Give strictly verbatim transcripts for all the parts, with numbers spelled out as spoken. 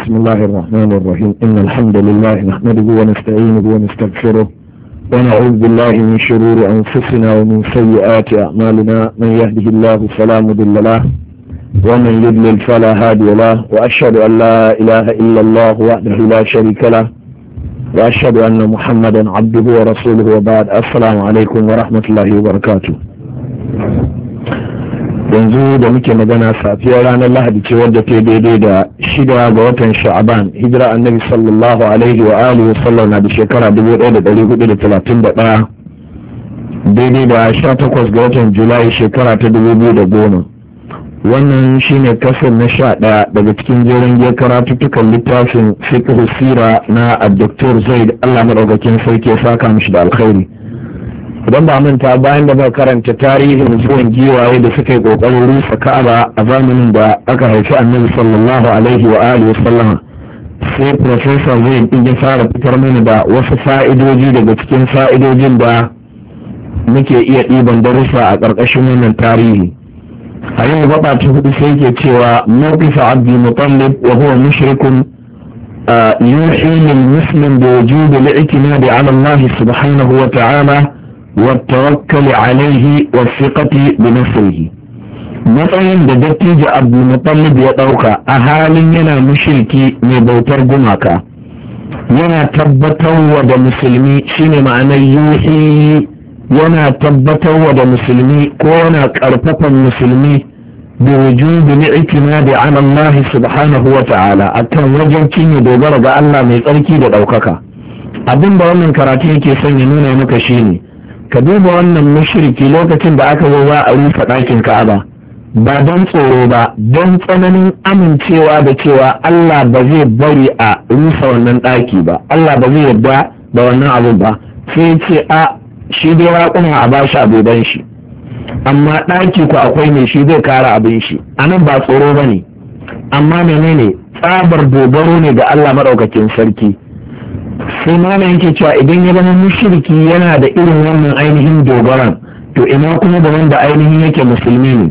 بسم الله الرحمن الرحيم إن الحمد لله نحمده ونستعينه ونستغفره ونعوذ بالله من شرور أنفسنا ومن سيئات أعمالنا من يهده الله فلا مضل له ومن يضلل فلا هادي له وأشهد أن لا إله إلا الله وحده لا شريك له وأشهد أن محمدا عبده ورسوله وبعد السلام عليكم ورحمة الله وبركاته. yanzu da muke magana safiyar ranar lahadi ce wadda ta daidai da shida ga watan sha'aban hijira annabi sallallahu alaihi wa alihi wasallam na da shekara dubu ɗaya da ɗari hudu da talatin da ɗaya daidai da sha takwas ga watan julai shekara ta dubu biyu da goma. Wannan shine kasar na sha ɗaya daga cikin jerin giyar karatuttukan littafin fiqh sira na Dr. Zaid Allah madaukakin sarki ya saka mishi da alkhairi. Idan ba manta bayan da ba karanta tarihin zuwan giwaye da suka yi kokarin rusa Ka'aba a zamanin da aka haifi Annabi sallallahu alaihi wa alihi wasallam, sai Professor Zaid din ya fara fitar mana da wasu fa'idoji daga cikin fa'idojin da muke iya ɗiban darussa a ƙarƙashin wannan tarihi. A yau gaba ta hudu sai ke cewa mawqifa Abdul Muttalib wa huwa mushrikun yuhi lil muslim bi wujub al-i'timad ala Allah subhanahu wa ta'ala والتوكل عليه والثقة بنصره. matsayin da dattijo abdulmutallib ya ɗauka a halin yana mushriki mai bautar gumaka yana tabbatarwa da musulmi shine ma'anar yuhi yana tabbatarwa da musulmi ko yana ƙarfafan musulmi da wujubi ni'timadi ala Allah subhanahu wa ta'ala akan wajen cinye dogara ga Allah mai tsarki da ɗaukaka. abin da wannan karatu yake son ya nuna maka shine ka duba wannan mushriki lokacin da aka zo za a rufe ɗakin Ka'aba ba don tsoro ba, don tsananin amincewa da cewa Allah ba zai bari a rufe wannan ɗaki ba, Allah ba zai yarda da wannan abu ba, sai ce a shi dai raƙuma a bashi abuban shi, amma ɗaki ku akwai ne shi zai kara abin shi. Anan ba tsoro ba ne, amma menene tsabar dogaro ne ga Allah maɗaukakin sarki. sai mana yake cewa idan ya zama mushriki yana da irin wannan ainihin dogaran, to ina kuma da wanda ainihin yake musulmi ne.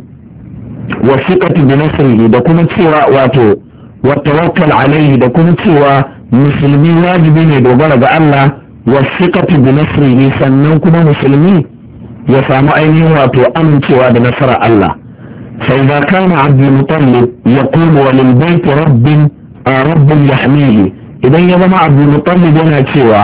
wa siqatu bi nasrihi da kuma cewa wato wa tawakkal alaihi da kuma cewa musulmi wajibi ne dogara ga Allah. wa siqatu bi nasrihi sannan kuma musulmi ya samu ainihin wato amincewa da nasarar Allah. fa idza kana Abdul Muttalib yaqulu wa lil bayt rabbin rabbun yahmihi, idan ya zama abdulmutallib yana cewa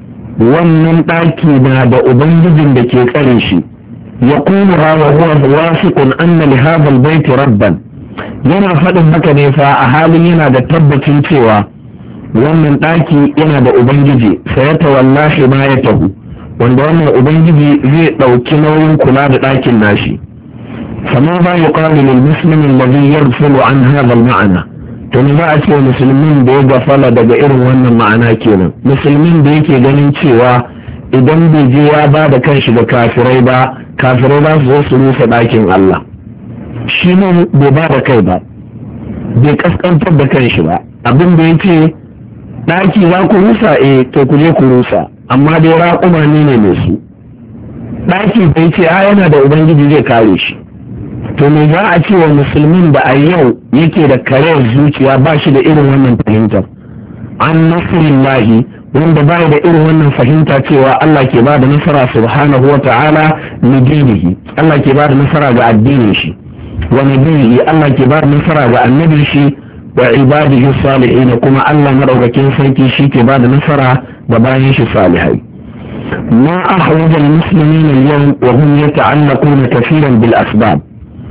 wannan ɗaki na da ubangijin da ke tsare shi, ya kuma hawa huwa wasiqun anna li hadha albayt rabban, yana faɗin haka ne fa a halin yana da tabbacin cewa wannan ɗaki yana da ubangiji, sayata wallahi ma ya tahu, wanda wannan ubangiji zai ɗauki nauyin kula da ɗakin nashi. fama ba yuqalu lil muslim alladhi yarfulu an hadha al-ma'na, to ne za a ce musulmin da ya gafala daga irin wannan ma'ana kenan, musulmin da yake ganin cewa idan bai je ya ba da kanshi ga kafirai ba, kafirai za su zo su rufe ɗakin Allah. shi ne bai ba da kai ba, bai kaskantar da kanshi ba, abin da ya ce ɗaki za ku rusa, eh to ku je ku rusa, amma dai raƙuma ne ne mai su. ɗaki bai ce a yana da ubangiji zai kare shi. to me za a ce wa musulmin da a yau yake da karayar zuciya ba shi da irin wannan fahimtar an nasrillahi, wanda ba da irin wannan fahimta cewa Allah ke ba da nasara subhanahu wa ta'ala li dinihi, Allah ke ba da nasara ga addinin shi, wa nabiyihi, Allah ke ba da nasara ga annabin shi, wa ibadihi salihin, kuma Allah madaukakin sarki shi ke ba da nasara ga bayan shi salihai. ma ahwaja al-muslimina al-yawm wa hum yata'allaquna kathiran bil asbab,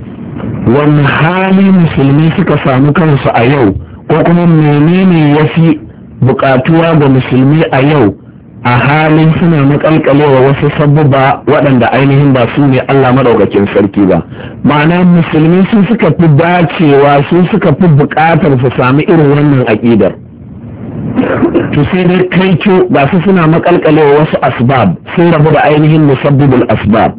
wani hali musulmi suka samu kansu a yau, ko kuma menene ya fi bukatuwa ga musulmi a yau a halin suna makalkalewa wasu sabubba waɗanda ainihin ba su ne Allah maɗaukakin sarki ba. ma'ana musulmi sun suka fi dacewa, sun suka fi bukatar su sami irin wannan aƙidar. to sai dai kai ba su suna makalkalewa wasu asbab, sun rabu da ainihin musabbibul asbab.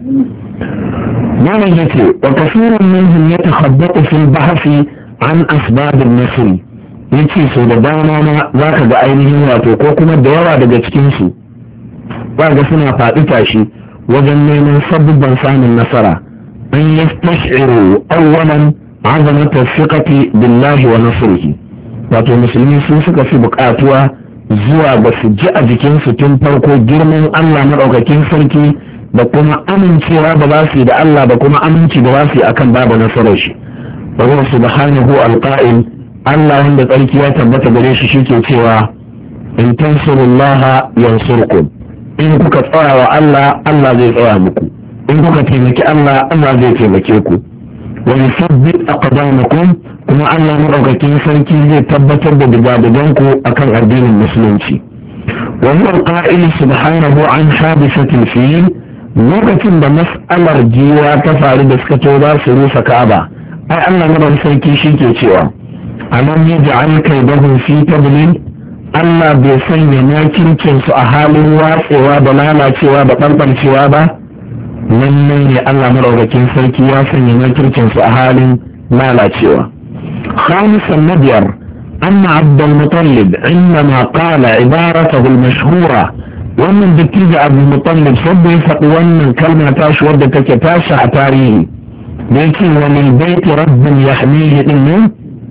malam yace wa kasirun minhum yatakhabbatu fil bahthi an asbab an-nasr, yace so da dama ma zaka ga ainihin wato ko kuma da yawa daga cikin su ba ga suna faɗi tashi wajen neman sabubban samun nasara. an yastashiru awwalan azamata thiqati billahi wa nasrihi, wato musulmi sun suka fi buƙatuwa zuwa ga su ji a jikinsu tun farko girman Allah maɗaukakin sarki da kuma amincewa da za su yi da Allah da kuma aminci da za su yi akan babu nasarar shi wa huwa subhanahu alqa'il Allah wanda tsarki ya tabbata gare shi shike cewa in tansurullaha yansurkum in kuka tsaya wa Allah Allah zai tsaya muku in kuka taimaki Allah Allah zai taimake ku wa yusabbit aqdamakum kuma Allah madaukakin sarki zai tabbatar da digadiganku akan addinin musulunci wa huwa alqa'il subhanahu an hadisatil fil lokacin da mas'alar jiwa ta faru da suka to za su rusa Ka'aba ai Allah madaukakin sarki shike cewa alam yaj'al kaydahu fi tadlil Allah bai sanya makircin su a halin watsewa da lalacewa da ɓarɓarcewa ba lallai ne Allah madaukakin sarki ya sanya makircin su a halin lalacewa خامسا نبير أن عبد المطلب عندما قال عبارته المشهورة ومن بكيز عبد المطلب صدق فقوانا كلمة تاش ودك تاش عتاريه لكن وللبيت رب يحميه إنه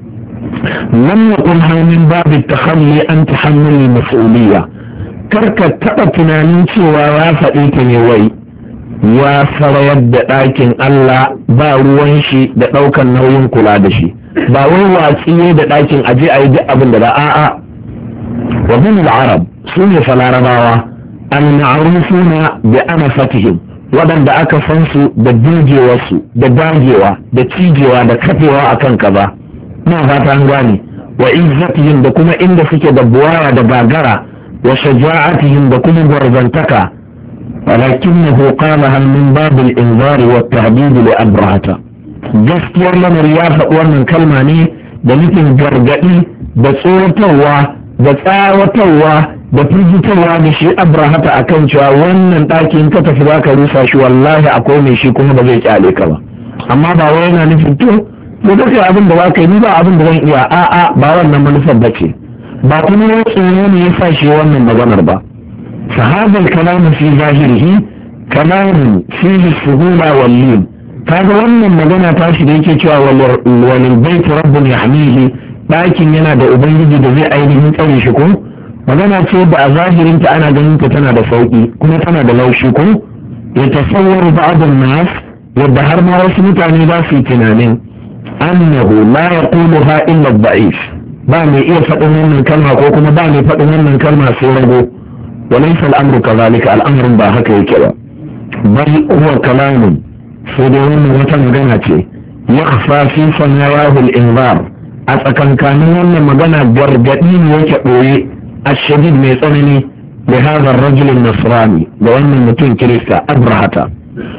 لم يقلها من باب التخلي أن تحمل المسؤولية كركة تقتنا ننشي ووافا إيتني وي وافر يد لكن الله باروانشي دقوكا نوين كلادشي ba wai watsi ne da ɗakin aje a yi duk abin da ba a'a wa bin al-arab su ne fa larabawa al-ma'rufuna bi anafatihim waɗanda aka san su da dujewarsu da dagewa da cijewa da kafewa akan kaza na fata an gane wa izzatihim da kuma inda suke da buwaya da gagara wa shaja'atihim da kuma gwarzantaka walakinahu qala hal min bab al-inzar wa at-tahdid li abrahata gaskiyar lamari ya faɗi wannan kalma ne da nufin gargaɗi da tsoratarwa da tsawatarwa da firgitarwa da shi abrahata a kan cewa wannan ɗakin ka tafi za ka rusa shi wallahi akwai mai shi kuma ba zai kyale ka ba amma ba wai yana nufin to ko da kai abin da za ka yi ni ba abin da zan iya a'a ba wannan manufar ba ce ba kuma ya tsoro ne ya sa shi wannan maganar ba sahabal kalamu fi zahirihi kalamun fihi suhula wal lin kaga wannan magana ta shi da yake cewa walil bait rabbun yahmihi ɗakin yana da ubangiji da zai ainihin tsare shi ko magana ce da a zahirin ta ana ganin ta tana da sauki kuma tana da laushi ko ya tasawwaru ba'd an-nas yadda har ma wasu mutane za su yi tunanin annahu la yaquluha illa ad-da'if ba mai iya faɗin wannan kalma ko kuma ba mai faɗin wannan kalma sai rago walaysa al-amru kadhalika al-amrun ba haka yake ba bal huwa kalamun sai dai wannan wata magana ce ya fi sanayahu al-inzar a tsakankanin wannan magana gargadi ne yake ɓoye a shadid mai tsanani da hadha ar-rajul an-nasrani da wannan mutum kirista abrahata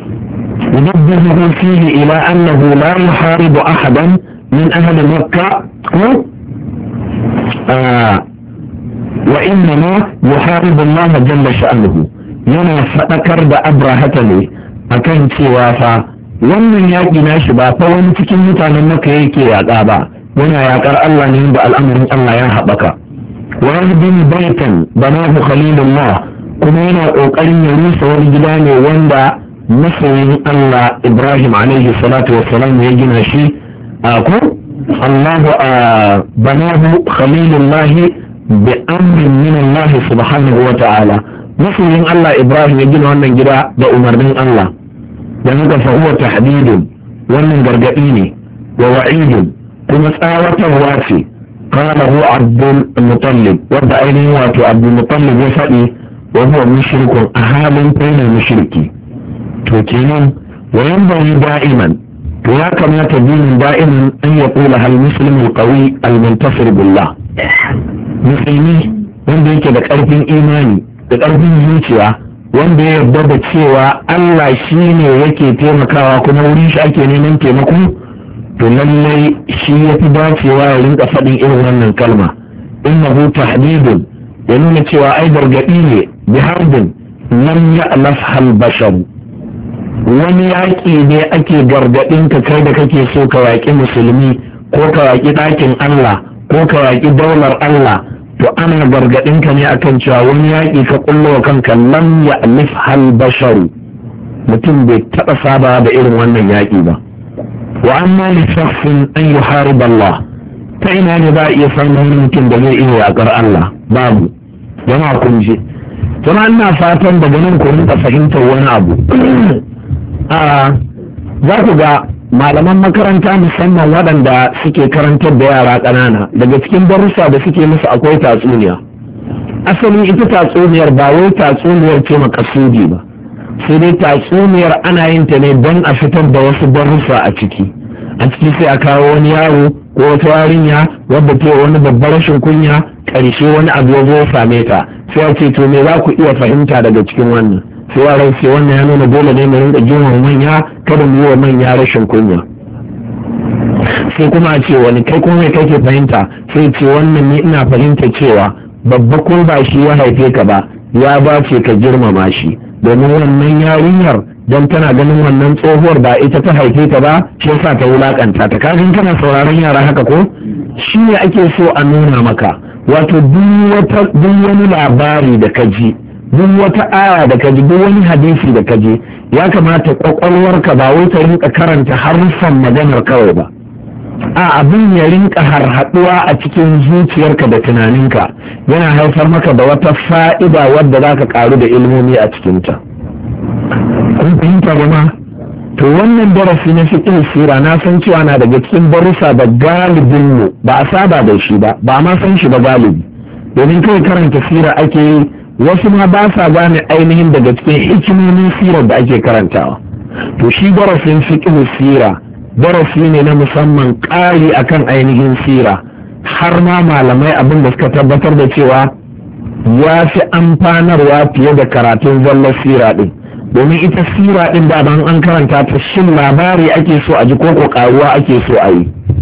ينبهه فيه إلى أنه لا يحارب أحدا من أهل مكة آه وإنما يحارب الله جل شأنه ينا فأكر بأبرهة لي أكن سوافا wannan yaƙi nashi ba fa wani cikin mutanen maka yake yaƙa ba yana yaƙar Allah ne da al'amarin Allah ya haɓaka wa yahdin baitan banahu khalilullah kuma yana ƙoƙarin ya rusa wani gida ne wanda masoyin Allah Ibrahim alaihi salatu wassalam ya gina shi a ko Allah banahu khalilullah bi amrin min Allah subhanahu wa ta'ala masoyin Allah Ibrahim ya gina wannan gida da umarnin Allah dan haka fa huwa tahdidun wannan gargadi ne wa wa'idun kuma tsawatarwa ce qala hu Abdul Muttalib wanda ainihin wato Abdul Muttalib ya faɗi wa huwa mushrikun a halin kai mushriki to kenan wa yanbaghi da'iman to ya kamata dinin da'iman an yaqula hal muslimu al-qawi al-muntasir billah musulmi wanda yake da ƙarfin imani da ƙarfin zuciya wanda ya yarda da cewa Allah shi ne yake taimakawa kuma wurin shi ake neman taimako to lallai shi ya fi dacewa ya rinka faɗin irin wannan kalma innahu tahdidun ya nuna cewa ai gargaɗi ne bi harbin lam ya'laf hal bashar wani yaƙi ne ake gargaɗin ka kai da kake so ka yaƙi musulmi ko ka yaƙi ɗakin Allah ko ka yaƙi daular Allah to ana gargaɗin ka ne akan cewa wani yaƙi ka kullo wa kanka lam ya'lif hal basharu mutum bai taɓa saba da irin wannan yaƙi ba wa amma li shakhsin an yuharib Allah ta ina ne za a iya samun wani mutum da zai iya yaƙar Allah? Babu. Jama'a kun ji. Jama'a ina fatan daga nan ku rinka fahimtar wani abu. a za ku ga malaman makaranta musamman waɗanda suke karantar da yara ƙanana daga cikin darussa da suke musu akwai tatsuniya. Asalin ita tatsuniyar ba wai tatsuniyar ce makasudi ba, sai dai tatsuniyar ana yin ta ne don a fitar da wasu darussa a ciki. A ciki sai a kawo wani yaro ko wata yarinya wadda ta wani babbar rashin kunya, ƙarshe wani abu ya zo ya same ta, sai a ce to me za ku iya fahimta daga cikin wannan? Sai yaran sai wannan ya nuna dole ne mu rinka girmama manya, kada mu yi wa manya rashin kunya. Sai kuma a ce wani kai kuma me kake fahimta? Sai ce wannan ni ina fahimta cewa babba ko ba shi ya haife ka ba, ya ba ce ka girmama shi, domin wannan yarinyar don tana ganin wannan tsohuwar ba ita ta haife ta ba, shi yasa ta wulakanta ta. Kafin kana sauraron yara haka ko shi ne ake so a nuna maka, wato duk wani labari da ka ji, duk wata aya da ka ji, duk wani hadisi da ka ji, ya kamata kwakwalwarka ba wai ta rinka karanta haruffan maganar kawai ba, a abin ya rinka harhaɗuwa a cikin zuciyarka da tunaninka, yana haifar maka da wata fa'ida wadda za ka ƙaru da ilmomi a cikinta. Kun fahimta gama? To wannan darasi na fiqh sira na san cewa na daga cikin darussa da galibinmu ba a saba da shi ba, ba ma san shi ba galibi, domin kawai karanta sira ake yi, wasu ma ba sa gane ainihin daga cikin hikimomin sirar da ake karantawa. To shi darasin fiqh sira darasi ne na musamman ƙari akan ainihin sira, har ma malamai abin da suka tabbatar da cewa ya fi amfanarwa fiye da karatun zallar sira ɗin, domin ita sira ɗin da ban an karanta ta shin labari ake so a ji ko ko ƙaruwa ake so a yi.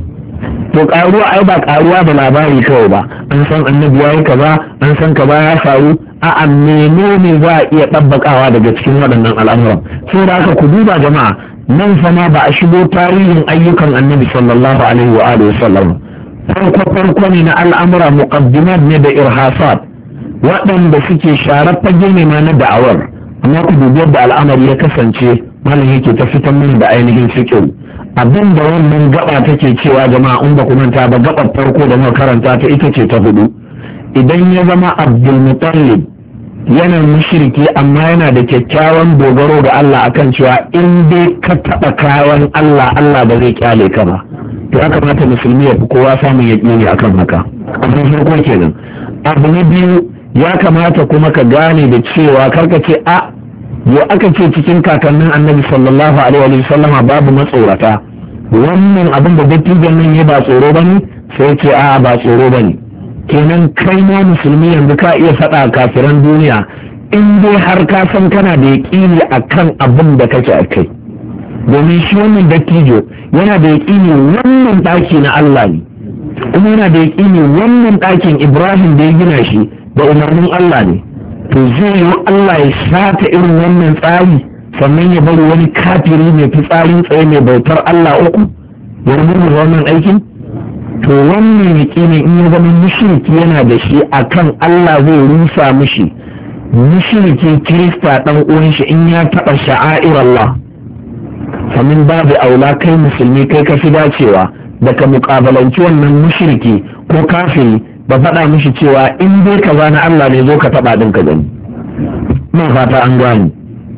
To ƙaruwa ai ba ƙaruwa da labari kawai ba, an san annabi ya yi kaza, an san kaza ya faru, a'a menene za a iya ɗabbakawa daga cikin waɗannan al'amuran. Saboda haka ku duba jama'a, nan fama ba a shigo tarihin ayyukan annabi sallallahu alaihi wa alihi wasallam, farko farko ne na al'amura, muqaddimat ne da irhasat waɗanda suke sharar fage ne ma na da'awar, amma ku dubi yadda al'amari ya kasance malam yake ta fitar min da ainihin fiqh. Abin da wannan gaba take cewa jama'a, in ba ku manta ba, gabar farko da muka karanta ta ita ce ta hudu. Idan ya zama Abdul Muttalib yana mushriki amma yana da kyakkyawan dogaro ga Allah akan cewa in dai ka taɓa kayan Allah, Allah ba zai kyale ka ba, to ya kamata musulmi ya fi kowa samun yaƙini akan haka. Abin farko kenan. Abu na biyu, ya kamata kuma ka gane da cewa karka ce a yo aka ce cikin kakannin annabi sallallahu alaihi wa sallama babu matsorata, wannan abin da dattijan nan ya ba tsoro bane, sai ce a ba tsoro bane. Kenan kai ma musulmi yanzu ka iya faɗa kafiran duniya in dai har ka san kana da yaƙini akan abin da kake a kai, domin shi wannan dattijo yana da yaƙini wannan ɗaki na Allah ne, kuma yana da yaƙini wannan ɗakin Ibrahim da ya gina shi da umarnin Allah ne. To zai yi Allah ya shata irin wannan tsari sannan ya bari wani kafiri mai fitsarin tsaye mai bautar Allah uku ya rubuta wannan aikin? To wannan yaƙini in ya zama mushriki yana da shi akan Allah zai rusa mishi, mushriki Kirista ɗan uwan shi in ya taɓa sha'air Allah, famin babu aula kai musulmi kai ka fi dacewa da ka muƙabalanci wannan mushriki ko kafiri ba faɗa mishi cewa in dai kaza na Allah ne zo ka taɓa ɗin ka gani. Ina fata an gani.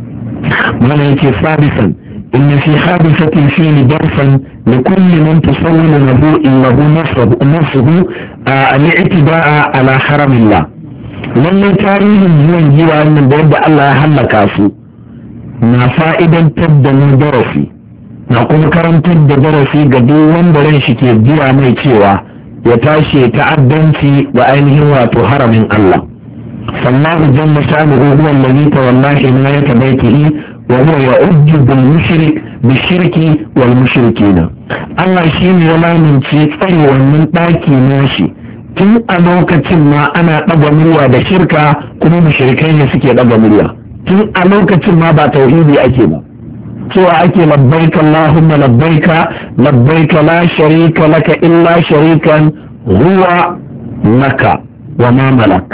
Mana yake sabisan inna fi hadisatin fili darsan li kulli man tusawwilu lahu innahu nafsuhu al-i'tida'a ala haramillah. Lallai tarihin zuwan jiwa nan da yadda Allah ya hallaka su na fa'idantar da mu darasi, na kuma karantar da darasi ga duk wanda ran shi ke jira mai cewa ya tashi ta'addanci ga ainihin wato haramin Allah. Sallahu jalla sha'nuhu huwa alladhi tawalla himayata baytihi wa huwa ya'uddu bil mushrik bil shirki wal mushrikina. Allah shine ya lamunce tsare wannan daki nashi tun a lokacin ma ana ɗaga murya da shirka, kuma mushrikai ne suke ɗaga murya. Tun a lokacin ma ba tauhidi ake ba, cewa ake labbaika Allahumma labbaika labbaika la sharika laka illa sharikan huwa laka wa ma malak.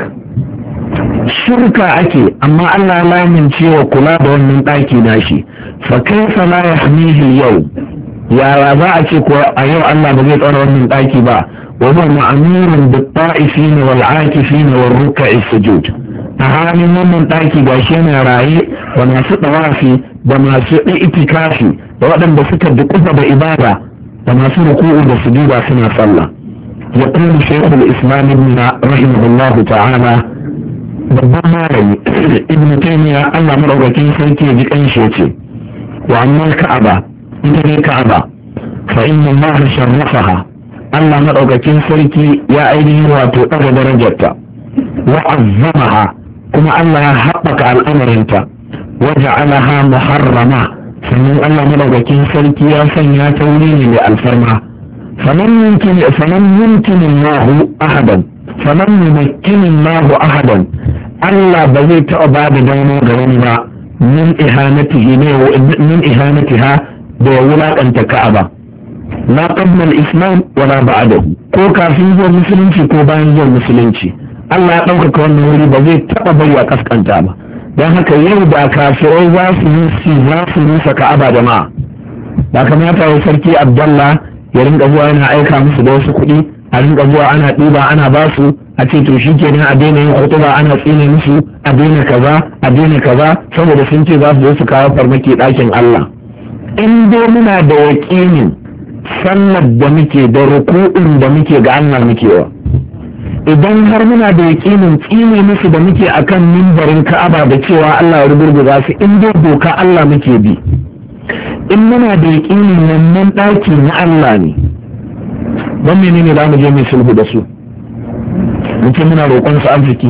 Shirka ake, amma Allah ya lamince wa kula da wannan ɗaki nashi. Fa kaifa la yahmihi yau, yaya za a ce ko a yau Allah ba zai tsara wannan ɗaki ba wa huwa ma'murun bit-ta'ifin wal-'akifin war-ruk'i sujud a halin wannan ɗaki ga shi yana raye da masu ɗawafi da masu itikafi da waɗanda suka dukufa da ibada da masu ruku'u da sujuda suna sallah يقول شيخ الإسلام ابن رحمه الله تعالى babban malami ibn taymiya Allah madaukakin sarki ji kanshi yace wa amma ka'aba ita ne ka'aba fa inna Allah sharrafaha Allah madaukakin sarki ya ainihin wato daga darajarta wa azzamaha kuma Allah ya haɓaka al'amarinta wa ja'alaha muharrama sannan Allah madaukakin sarki ya sanya ta wuri ne mai alfarma faman yumkin faman yumkin Allah ahadan faman yumkin Allah ahadan Allah ba zai taɓa ba da dama ga wani ba min ihanatihi ne min ihanatiha da ya wulaƙanta Ka'aba la qabla al-islam wala ba'dahu ko kafin zuwa musulunci ko bayan zuwa musulunci Allah ya ɗaukaka wannan wuri ba zai taɓa bari a kaskanta ba don haka yau da kafirai za su yi za su rusa Ka'aba jama'a ba kamata ya sarki Abdullah ya rinka zuwa yana aika musu da wasu kuɗi a rinka zuwa ana ɗiba ana ba su a ce to shi kenan a daina yin hutuba ana tsine musu a daina kaza a daina kaza saboda sun ce za su zo su kawo farmaki ɗakin Allah in dai muna da yaƙinin sallar da muke da ruku'un da muke ga Allah muke wa idan har muna da yaƙinin tsine musu da muke akan mimbarin Ka'aba da cewa Allah ya rugurguza su in dai doka Allah muke bi in muna da yaƙinin wannan ɗaki na Allah ne don menene za mu je mai sulhu da su muke muna roƙon su arziki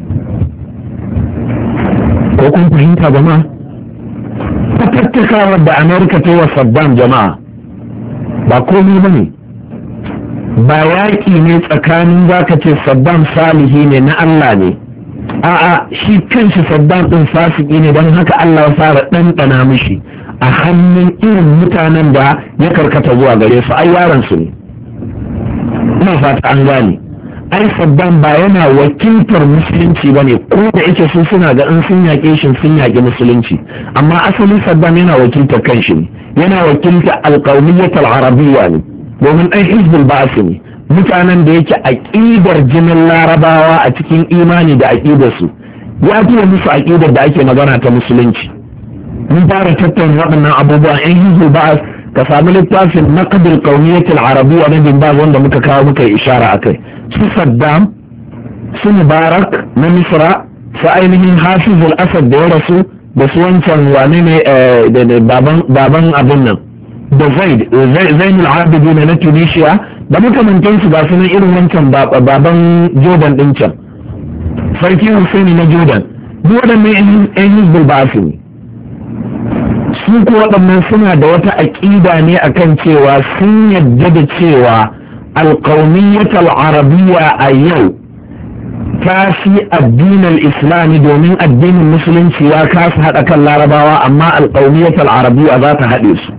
ko kun fahimta jama'a fatattakawar da Amerika ta yi wa Saddam jama'a ba komai ba ne ba yaƙi ne tsakanin zaka ce Saddam salihi ne na Allah ne a'a shi kanshi Saddam ɗin fasiki ne don haka Allah ya fara ɗanɗana mishi a hannun irin mutanen da ya karkata zuwa gare su ai yaran su ne ina fata an gane ai Saddam ba yana wakiltar musulunci ba ne ko da yake su suna ga in sun yaƙe shi sun yaƙi musulunci amma asalin Saddam yana wakiltar kanshi ne yana wakiltar alƙawmiyyat al-arabiyya ne domin ɗan hizbul ba'as ne mutanen da yake aƙidar jinin larabawa a cikin imani da aƙidar su ya fiye musu aƙidar da ake magana ta musulunci mun fara tattauna waɗannan abubuwan ɗan hizbul ba'as ka sami littafin naqd al-qawmiyyah al-arabiyya na bin Baz wanda muka kawo muka ishara akai su Saddam su Mubarak na Misra su ainihin Hafiz al-Asad da ya rasu da su wancan wane ne da baban abin nan da Zaid Zain al-Abidin na Tunisia da makamantan su ga sunan irin wancan baban Jordan din can sarki Hussein na Jordan duk waɗannan ɗan hizbul ba'as ne su ko waɗannan suna da wata aƙida ne akan cewa sun yadda da cewa alƙauniyyat al'arabiyya a yau ta fi addinin islami domin addinin musulunci ya kasa haɗa kan larabawa amma alƙauniyyat al'arabiyya za ta haɗe su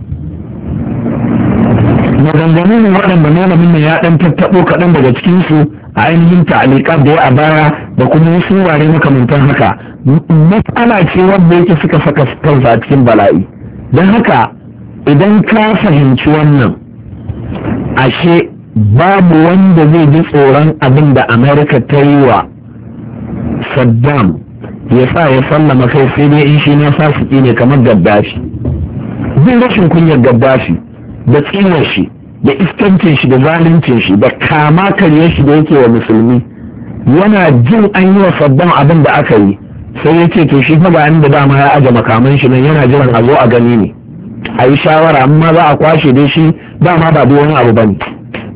maganganu ne waɗanda malamin ya ɗan tattaɓo kaɗan daga cikinsu a ainihin ta'aliƙar da ya a baya da kuma wasu wurare makamantan haka matsala ce wadda yake suka saka kansa a cikin bala'i don haka idan ka fahimci wannan ashe babu wanda zai ji tsoron abin da Amerika ta yi wa Saddam ya sa ya sallama kai sai dai in shi na fasiki ne kamar Gaddafi zai rashin kunyar Gaddafi da tsinar shi da iskancin shi da zaluncin shi da kama karyar shi da yake wa musulmi yana jin an yi wa Saddam abin da aka yi sai ya ce to shi fa ba da dama ya aje makaman shi nan yana jiran a zo a gani ne a yi shawara amma za a kwashe dai shi dama ba da wani abu ba ne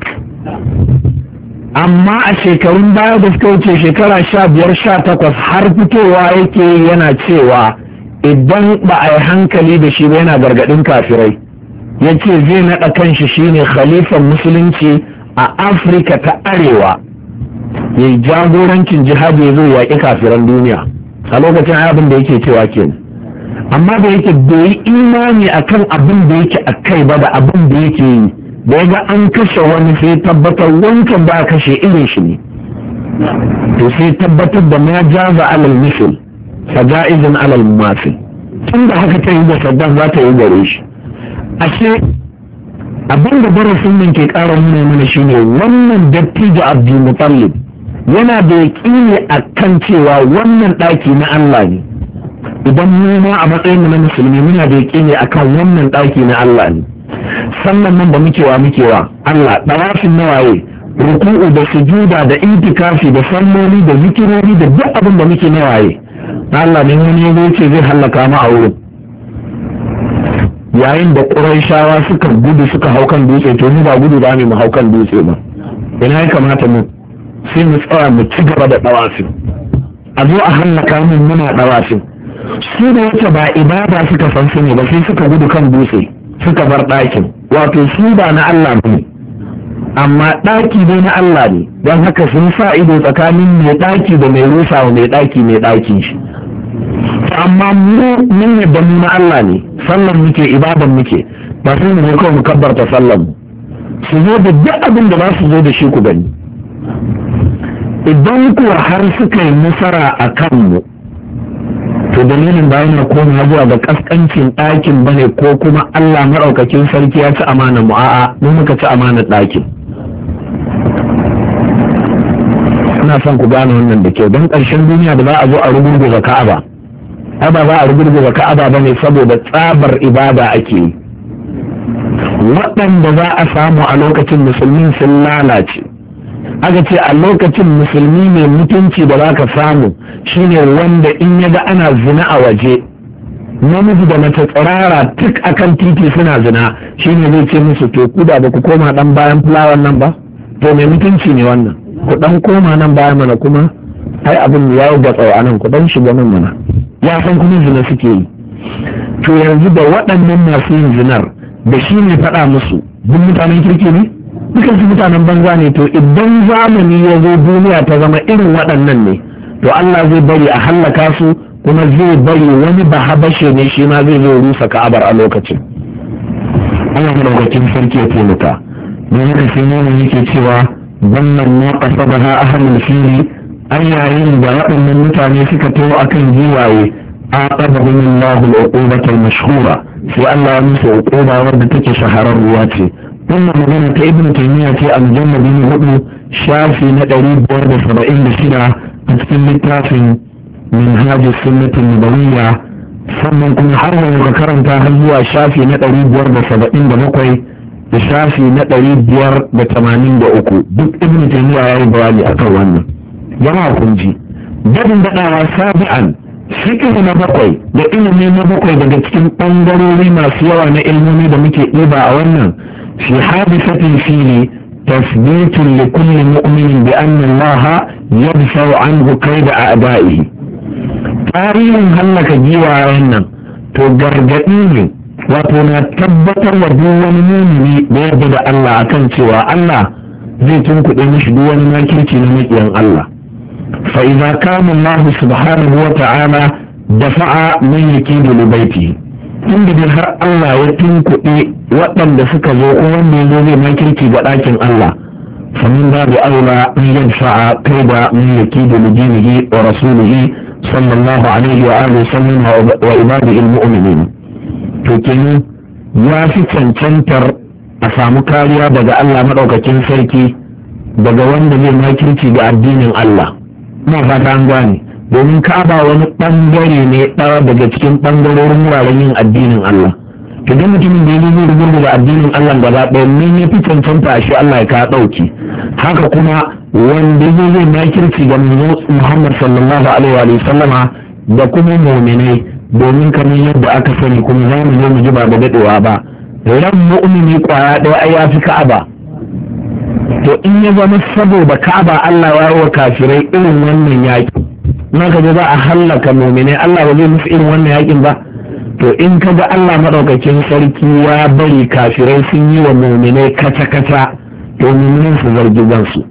amma a shekarun baya da suka wuce shekara sha biyar sha takwas har fitowa yake yana cewa idan ba a yi hankali da shi ba yana gargadin kafirai ya ce zai naɗa kanshi shine khalifan musulunci a Afirka ta arewa ya yi jagorancin jihadi ya zo yaƙi kafiran duniya a lokacin abin da yake cewa kenan amma da yake bai imani akan abin da yake a kai ba da abin da yake yi da ya ga an kashe wani sai tabbatar wancan ba a kashe irin shi ne to sai tabbatar da ma jaza alal misil fa ja'izun alal mumasil tun da haka ta yi da Saddam za ta yi gare shi ashe abin da darasin nan ke ƙara nuna mana shine wannan dattijo Abdul Muttalib yana da yaƙini a kan cewa wannan ɗaki na Allah ne. Idan mu ma a matsayin na musulmi muna da yaƙini a kan wannan ɗaki na Allah ne. Sannan nan da muke wa muke wa Allah ɗawafin nawaye, ruku'u da sujuda da intikafi da salloli da zikirori da duk abin da muke nawaye. Allah ne wani ya ce zai hallaka mu a wurin. Yayin da Qurayshawa suka gudu suka hau kan dutse, to mu ba gudu ba ne mu hau kan dutse ba. Ina ya kamata mu sai mu tsaya mu ci gaba da ɗawafin. A zo a hallaka mu muna ɗawafin. Su da wata ba ibada suka san su ne ba, sai suka gudu kan dutse suka bar ɗakin. Wato su ba na Allah ne, amma ɗaki dai na Allah ne, don haka sun sa ido tsakanin mai ɗaki da mai rusa wa mai ɗaki mai ɗakin shi. Amma mu mun yadda mu na Allah ne, sallan muke, ibadan muke, ba sai mu kawai mu kabbarta sallan mu. Su zo da duk abin da za su zo da shi ku gani. Idan kuwa har suka yi nasara a kanmu, to dalilin bayan na koma zuwa ga kaskancin ɗakin bane ko kuma Allah maɗaukakin sarki ya ci amanar mu, a'a mu muka ci amanar ɗakin. Ina son ku gane wannan da kyau, don ƙarshen duniya da za a zo a rugurguza Ka'aba, ai ba za a rugurguza Ka'aba bane saboda tsabar ibada ake yi. Waɗanda za a samu a lokacin musulmi sun lalace. Aka ce a lokacin musulmi mai mutunci da za ka samu shine wanda in ya ga ana zina a waje, namiji da mace tsirara tuk akan titi suna zina, shine zai ce musu to ku da ba ku koma dan bayan fulawan nan ba, to mai mutunci ne wannan, ku dan koma nan bayan mana, kuma ai abin ya yi ga tsawo anan, ku dan shiga nan mana. Ya san kuma zina suke yi. To yanzu da waɗannan masu yin zinar da shi ne faɗa musu duk mutanen kirki ne, dukan su mutanen banza ne. To idan zamani ya zo duniya ta zama irin waɗannan ne, to Allah zai bari a hallaka su, kuma zai bari wani bahabashe ne shi ma zai zo rusa Ka'abar a lokacin. Allah madaukakin sarki ya taimaka. Don haka sai ne yake cewa wannan ma qasabaha ahlul fili, an yayin da waɗannan mutane suka tawo akan giwaye, aqabahum Allahu al-uqubata al-mashhura, sai Allah ya musu uquba wadda take shahararruwa ce. Wannan magana ta Ibn Taymiyyah ce a mujalladi na hudu shafi na ɗari biyar da saba'in da shida a cikin littafin Minhajus Sunnatul Nabawiyya. Sannan kuma har wani ka karanta har zuwa shafi na ɗari biyar da saba'in da bakwai da shafi na ɗari biyar da tamanin da uku, duk Ibn Taymiyyah ya yi bayani akan wannan. Jama'a kun ji. Dadin daɗawa sabi'an fiƙi na bakwai da ilimi na bakwai daga cikin ɓangarori masu yawa na ilmomi da muke ɗiba a wannan. في حادثة الفيل تثبيت لكل مؤمن بأن الله يدفع عنه كيد أعدائه. تاريخ هلك جيوا عنا تجرجئني وتنتبت ودون مؤمن بيرد الله أكن سوى الله زي تنكو إنش دون ما كنت نمئن الله. فإذا كان الله سبحانه وتعالى دفع من يكيد لبيته، inda dai har Allah ya tunkuɗe waɗanda suka zo ko wanda ya zo zai makirci ga ɗakin Allah, famin babu aula an yadfa'a kai da min yakidu li dinihi wa rasulihi sallallahu alaihi wa alihi sallam wa ibadihi almu'minin. To kenan ya fi cancantar a samu kariya daga Allah madaukakin sarki daga wanda zai makirci ga addinin Allah. Ina fata an gane, domin Ka'aba wani ɓangare ne ɗaya daga cikin ɓangarorin wuraren yin addinin Allah. To don mutumin da ya zai rubuta da addinin Allah gaba ɗaya ne ya fi cancanta a shi Allah ya ka ɗauki. Haka kuma wanda zai zai makirci ga Muhammad sallallahu alaihi wa sallama da kuma mu'minai, domin kamar yadda aka sani kuma za mu zo mu ji ba da daɗewa ba. Ran mu'mini kwaya ɗaya ai ya fi Ka'aba. To in ya zama saboda Ka'aba Allah ya wa kafirai irin wannan yaƙi, na ka za a hallaka muminai, Allah ba zai musu irin wannan yakin ba. To in ka ga Allah maɗaukakin sarki ya bari kafirai sun yi wa muminai kata-kata, to muminai su zargi gansu.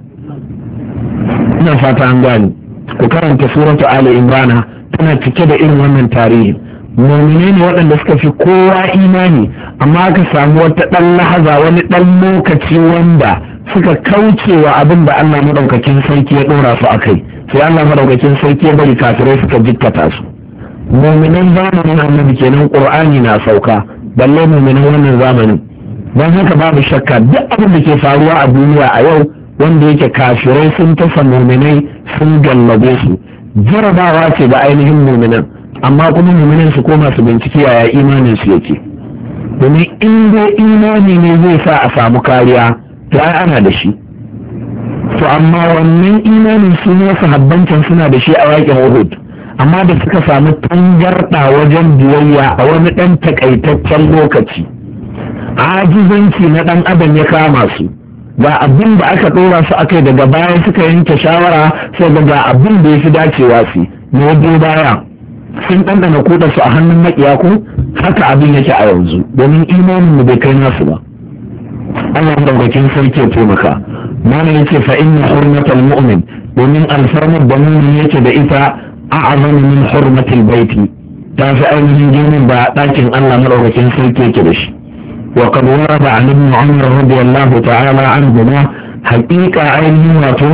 Ina fata an gani, ku karanta suratu Ali Imrana, tana cike da irin wannan tarihi. Muminai ne waɗanda suka fi kowa imani, amma aka samu wata ɗan lahaza, wani ɗan lokaci wanda suka kauce wa abin da Allah maɗaukakin sarki ya ɗora su a kai. Sai Allah madaukakin sarki ya bari kafirai suka jikkata su. Mu'minan zamanin annabi kenan Qur'ani na sauka, balle mu'minan wannan zamanin. don haka babu shakka duk abin da ke faruwa a duniya a yau wanda yake kafirai sun tasa muminai sun gallabe su jarabawa ce ga ainihin muminan, amma kuma muminan su koma su bincike yaya imanin su yake, domin in dai imani ne zai sa a samu kariya to ai ana da shi. to amma wannan imanin su ne sahabbancan suna da shi a yakin Uhud, amma da suka samu tangarɗa wajen biyayya a wani ɗan takaitaccen lokaci, ajizanci na ɗan adam ya kama su, ga abin da aka ɗora su akai daga baya suka yanke shawara sai ga abin da ya fi dacewa su na wajen baya sun ɗanɗana kuɗa su a hannun maƙiya ko haka abin yake a yanzu, domin imanin mu bai kai nasu ba. Allah madaukakin sarki ya taimaka. Mana yace fa inna hurmatal mu'min, domin alfarmar da mu'min yake da ita a'zamu min hurmatil baiti, ta fi ainihin girman ba ɗakin Allah madaukakin sarki yake da shi. وقد ورد عن ابن عمر رضي الله تعالى عنهما حقيقة عينه واتو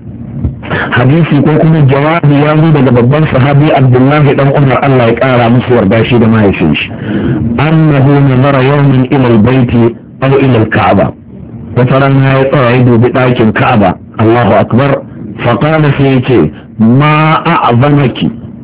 حديثي كوكم الجواب يامي دا ببان صحابي عبد الله بن عمر الله يكارى مصور باشي دا ما يفيش أنه نظر يوم إلى البيت أو إلى الكعبة وترى يقعد بطايك الكعبة الله أكبر فقال سيتي ما أعظمك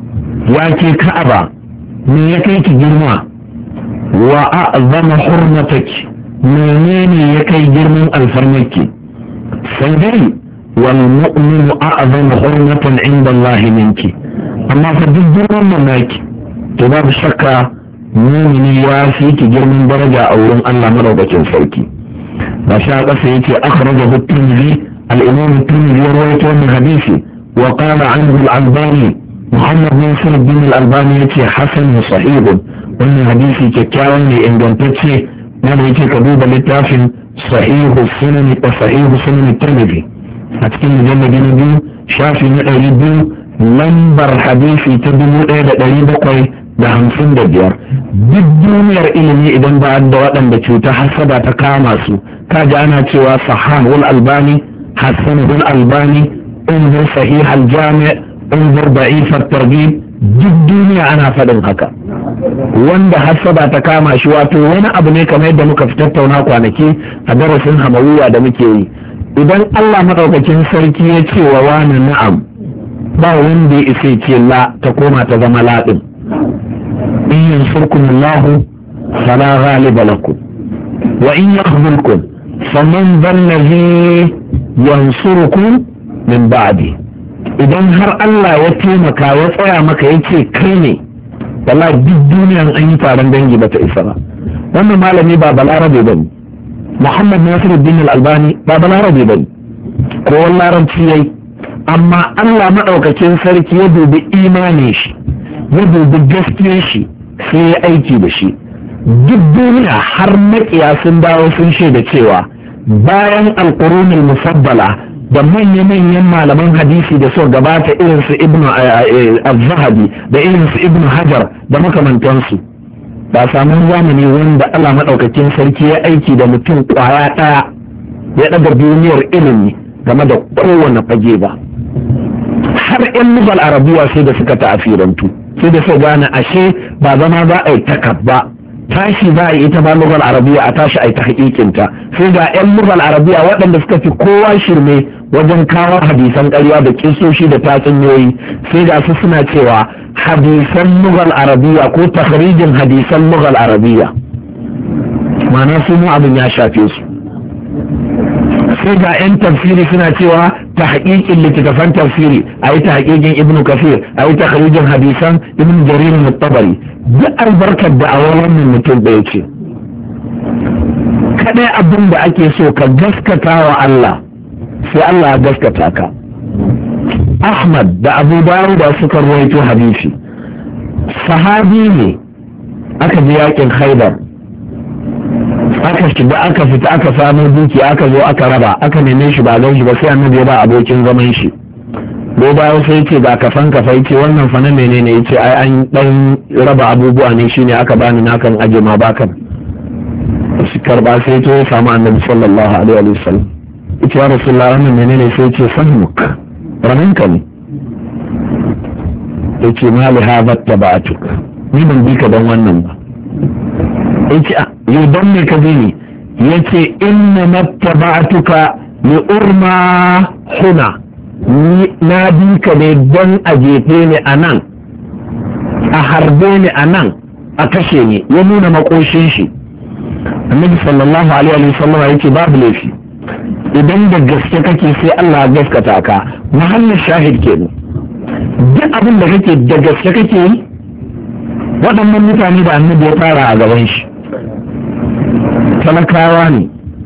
ياكي كعبة من يكيك جرما wa a'zama hurmataki, menene ya kai girman alfarmaki? sai dai wal mu'minu a'zama hurmatan inda Allah minki, amma fa duk girman mamaki to babu shakka mu'mini ya fi ki girman daraja a wurin Allah madaukakin sarki. ba sha kasa yace akhrajahu at-Tirmidhi, al-Imam at-Tirmidhi ya rawaito wannan hadisi wa qala anhu al-Albani, Muhammad bin Sulaiman al-Albani yace hasan sahih. wannan hadisi kyakkyawan ne ingantacce wanda yake ka duba littafin sahihu sunan da sahihu sunan Tirmidhi a cikin mujalladi na biyu shafi na ɗari biyu lambar hadisi ta dubu ɗaya da ɗari bakwai da hamsin da biyar. duk duniyar ilimi idan ba da waɗanda cuta hasada ta kama su ka ji ana cewa sahahul albani hasanul albani unzur sahih al-jami' unzur da'if at-targhib, duk duniya ana faɗin haka. wanda hasaba ta kama shi wato wani abu ne kamar yadda muka fi tattauna kwanaki a darasin hamawiya da muke yi, idan Allah madaukakin sarki ya ce wa wani na'am ba wanda ya isa ce la ta koma ta zama ladin. in yansurkum Allah fala ghaliba lakum wa in yakhzulkum faman dhallazi yansurukum min ba'di. idan har Allah ya taimaka ya tsaya maka yace kai ne, wallahi duk duniyan an yi taron dangi bata isa ba. wannan malami ba balarabe bane, Muhammad Nasiruddin al-Albani ba balarabe bane, ko larabci yayi, amma Allah madaukakin sarki ya dubi imanin shi, ya dubi gaskiyar shi, sai ya aiki da shi. duk duniya har makiya sun dawo sun shaida cewa bayan al-qurunul mufaddala da manya-manyan malaman hadisi da suka gabata irin su ibnu al-zahabi da irin su ibnu hajar da makamantansu, ba samun zamani wanda Allah maɗaukakin sarki ya aiki da mutum ƙwaya ɗaya ya ɗaga duniyar ilimi game da kowane fage ba. har yan lugal arabiya sai da suka ta'afirantu, sai da suka gane ashe ba zama za a yi takab ba, tashi za a yi ita ba lugal arabiya a tashi a yi ta hakikinta. sai ga yan lugal arabiya waɗanda suka fi kowa shirme wajen kawo hadisan ƙarya da kisoshi da tatsuniyoyi, sai ga su suna cewa hadisan lugal arabiya ko takhrijin hadisan lugal arabiya, ma'ana su mu abin ya shafe su. sai ga yan tafsiri suna cewa ta haƙiƙin littattafan tafsiri a yi ta haƙiƙin ibn kafir, a yi takhrijin hadisan ibn jarir al-tabari. duk albarkar da a wannan mutum ɗaya ce. kaɗai abin da ake so ka gaskata wa Allah, sai Allah ya gaskata ka. Ahmad da Abu Dawud da suka rawaito hadisi, sahabi ne aka je yakin Khaibar, aka shiga aka fita aka samu duki aka zo aka raba, aka neme shi ba gan shi ba, sai annabi ya ba abokin zaman shi. do bayan sai ce ga kafan kafa yace wannan fa na menene yace ai an dan raba abubuwa ne shine aka bani na kan aje ma bakan shi karba sai to ya samu annabi sallallahu alaihi wasallam yace ya rasulullahi wannan menene sai yace fahimuk raminka ne yace ma li hadha tabaatuk ni ban bi ka dan wannan ba yace yau dan me ka bi ni yace inna mattaba'tuka li urma huna, na bi ka ne don a jefe ni a nan, a harbe ni a nan, a kashe ni. Ya nuna makoshin shi. Annabi sallallahu alaihi wa sallam yake babu laifi idan da gaske kake sai Allah gaskata ka. Muhammad shahid kenan, duk abin da kake da gaske kake yi. Waɗannan mutane da annabi ya fara a gaban shi talakawa ne,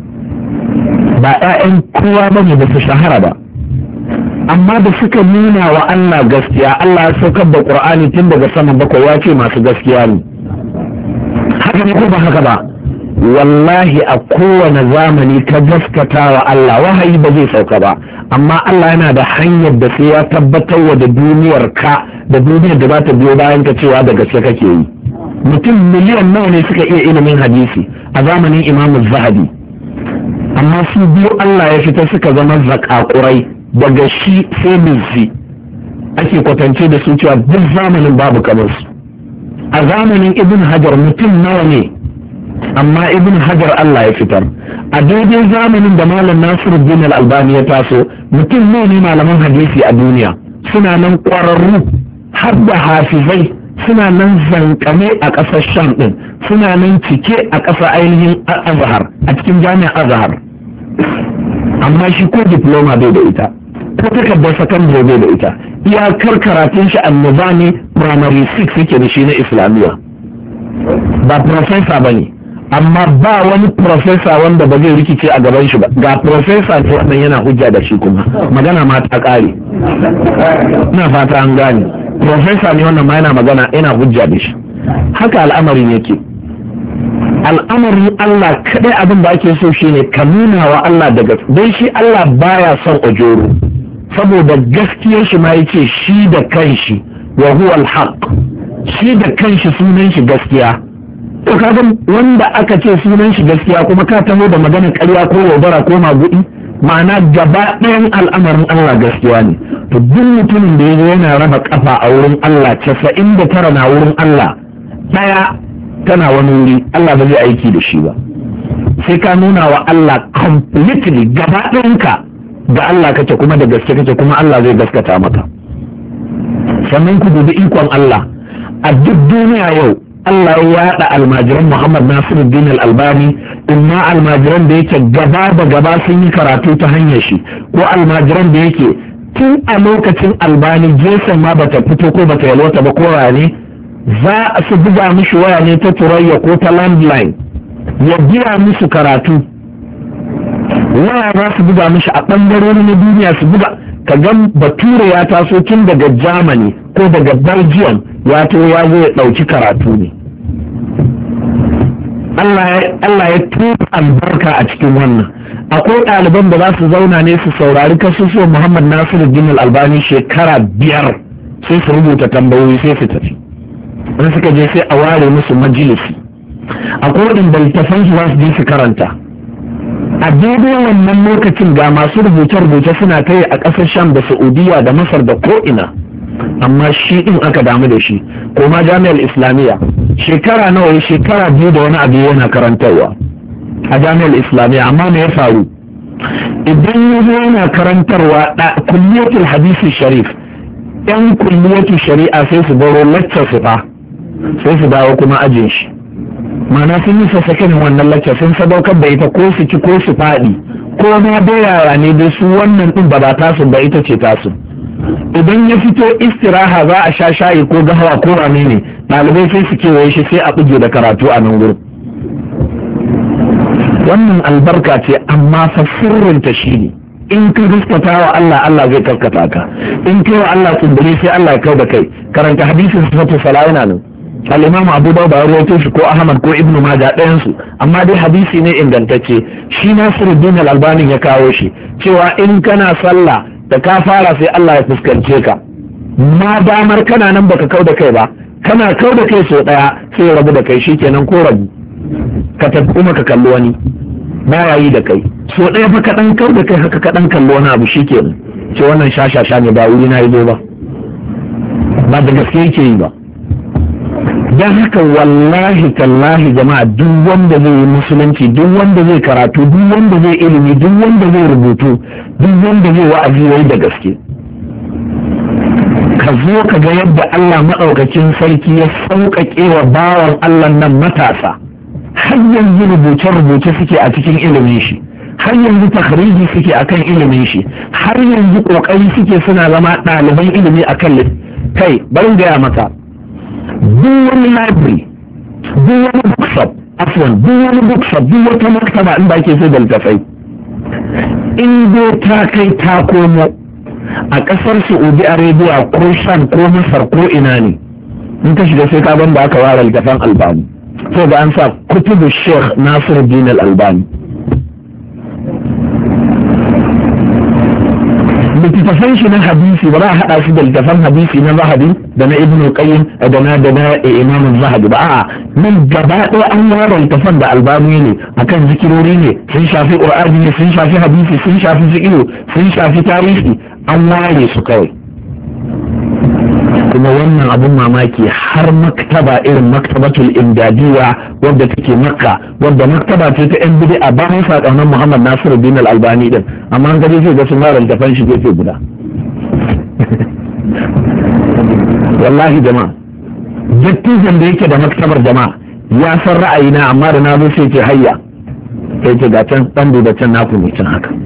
ba 'ya'yan kowa ba ne, ba su shahara ba, amma da suka nuna wa Allah gaskiya, Allah ya saukar da Qur'ani tun daga saman bakwai ya ce masu gaskiya ne. Haka ne ko ba haka ba? Wallahi a kowane zamani ka gaskata wa Allah wahayi ba zai sauka ba, amma Allah yana da hanyar da sai ya tabbatar wa da duniyar ka da duniyar da za ta biyo bayan ka cewa da gaske kake yi. Mutum miliyan nawa ne suka iya ilimin hadisi a zamanin Imam Zahabi, amma su biyu Allah ya fita suka zama zakakurai, daga shi sai Mizzi ake kwatance da su cewa duk zamanin babu kamar su. A zamanin Ibn Hajar mutum nawa ne, amma Ibn Hajar Allah ya fitar. A daidai zamanin da Malam Nasiruddin Al-Albani ya taso, mutum nawa ne malaman hadisi a duniya, suna nan ƙwararru har da hafizai, suna nan zankame a ƙasar Sham ɗin, suna nan cike a ƙasa ainihin Azhar, a cikin jami'ar Azhar, amma shi ko diploma bai da ita, ko takardar sakandare bai da ita. Iyakar karatun shi annoba ne primary six yake da shi na Islamiyya, ba professor ba ne, amma ba wani professor wanda ba zai rikice a gaban shi ba. Ga professor ne wannan yana hujja da shi, kuma magana ma ta ƙare. Ina fata an gane, professor ne wannan ma yana magana, yana hujja da shi. Haka al'amarin yake. Al'amarin Allah kadai abin da ake so shine ka nuna wa Allah daga, don shi Allah baya son ojoro, saboda gaskiyar shi ma yace shi da kanshi wa huwa al-haq, shi da kanshi sunan shi gaskiya. To kaga wanda aka ce sunan shi gaskiya kuma ka taho da magana ƙarya ko yaudara ko magudi, ma'ana gaba ɗayan al'amarin Allah gaskiya ne. To duk mutumin da yazo yana raba kafa a wurin Allah, casa'in da tara na wurin Allah, ɗaya tana wani wuri, Allah ba zai aiki da shi ba. Sai ka nuna wa Allah completely gaba ɗayanka ga Allah kake, kuma da gaske kake, kuma Allah zai gaskata maka. Sannan ku dubi ikon Allah a duk duniya yau. Allah ya yaɗa almajiran Muhammad Nasiruddin Al-Albani, imma almajiran da yake gaba da gaba sun yi karatu ta hanyar shi, ko almajiran da yake tun a lokacin Albani jesan ma bata fito ko bata yalwata ba ko ne, za su buga mishi waya ne ta turayya ko ta landline ya biya musu karatu. Waya za su buga mishi a ɓangarori na duniya, su buga ka ga bature ya taso tun daga Germany ko daga Belgium ya to ya zo ya ɗauki karatu ne. Allah ya tuba albarka a cikin wannan. Akwai ɗaliban da za su zauna ne su saurari kasusuwan Muhammad Nasiruddin Al-Albani shekara biyar, sai su rubuta tambayoyi sai su tafi. Wani suka je sai a ware musu majalisi. Akwai waɗanda littafan su za su je su karanta. A daidai wannan lokacin ga masu rubuce-rubuce suna ta yi a ƙasar Sham da Saudiya da Masar da ko'ina, amma shi ɗin aka damu da shi. Koma jami'ar Islamiyya shekara nawa ya shekara biyu da wani abu yana karantarwa a jami'ar Islamiyya, amma me ya faru? Idan ya zo yana karantarwa da kulliyatul hadisi sharif, yan kulliyatul shari'a sai su baro laccar su fa sai su dawo kuma ajin shi. Mana sun yi sassakin wannan lacca, sun sadaukar da ita ko su ci ko su faɗi, ko ma da yara ne dai su wannan ɗin ba ba tasu ba, ita ce tasu. Idan ya fito istiraha za a sha shayi ko gahawa ko rame ne, ɗalibai sai su kewaye shi sai a buge da karatu a nan gurin. Wannan albarka ce, amma fa sirrinta shi ne in ka gaskata wa Allah, Allah zai kaskata ka. In kai wa Allah tsundure sai Allah ya kau da kai. Karanta hadisin sifatu sala yana nan. Al-Imam Abu Dawud ya rawaito shi, ko Ahmad ko Ibn Majah ɗayan su, amma dai hadisi ne ingantacce. Shi Nasiruddin Al-Albani ya kawo shi cewa in kana sallah da ka fara sai Allah ya fuskance ka, ma damar kana nan baka kau da kai ba, kana kau da kai sau ɗaya sai ya rabu da kai, shikenan ko rabu ka tafi kuma ka kalli wani ba yi da kai. So ɗaya fa kaɗan kau da kai haka kaɗan kalli wani abu shikenan ce wannan shashasha ne, ba wuri na yi zo ba, ba da gaske yake yi ba. don haka wallahi tallahi jama'a duk wanda zai yi musulunci, duk wanda zai karatu, duk wanda zai ilimi, duk wanda zai rubutu, duk wanda zai wa'azi yayi da gaske. Ka zo ka ga yadda Allah maɗaukakin sarki ya sauƙaƙe wa bawan Allah nan matasa, har yanzu rubuce-rubuce suke a cikin ilimin shi, har yanzu takhriji suke akan ilimin shi, har yanzu ƙoƙari suke suna zama ɗaliban ilimi akan kai. Bari gaya maka, duk wani library, duk wani bookshop, afwan duk wani bookshop, duk wata maktaba inda ake sai da littafai, in dai ta kai ta komo a ƙasar Saudi Arabia ko Sham ko Masar ko ina ne, in ka shiga sai ka ban da aka ware littafan Albani, sai da an sa kutubu Sheikh Nasiruddin Al-Albani. littattafan shi na hadisi ba za a haɗa shi da littattafan hadisi na Zahabi da na Ibn Qayyim da na da na Imam Zahabi ba, a'a nan gaba ɗaya an ware littattafan da Albani ne akan zikirori ne, sun shafi Qur'ani ne, sun shafi hadisi, sun shafi fiqh, sun shafi tarihi, an ware su kawai. Kuma wannan abun mamaki har maktaba irin maktabatul imdadiya wadda take Makka, wadda maktaba ce ta yan bid'a bayan saƙonan Muhammad Nasiruddin Al-Albani din, amma an gari zai ga sun mara littafan shi gefe guda. Wallahi jama'a, dattijan da yake da maktabar jama'a ya san ra'ayina, amma da na zo sai ce hayya, sai ce ga can ɗan da can naku ne can haka.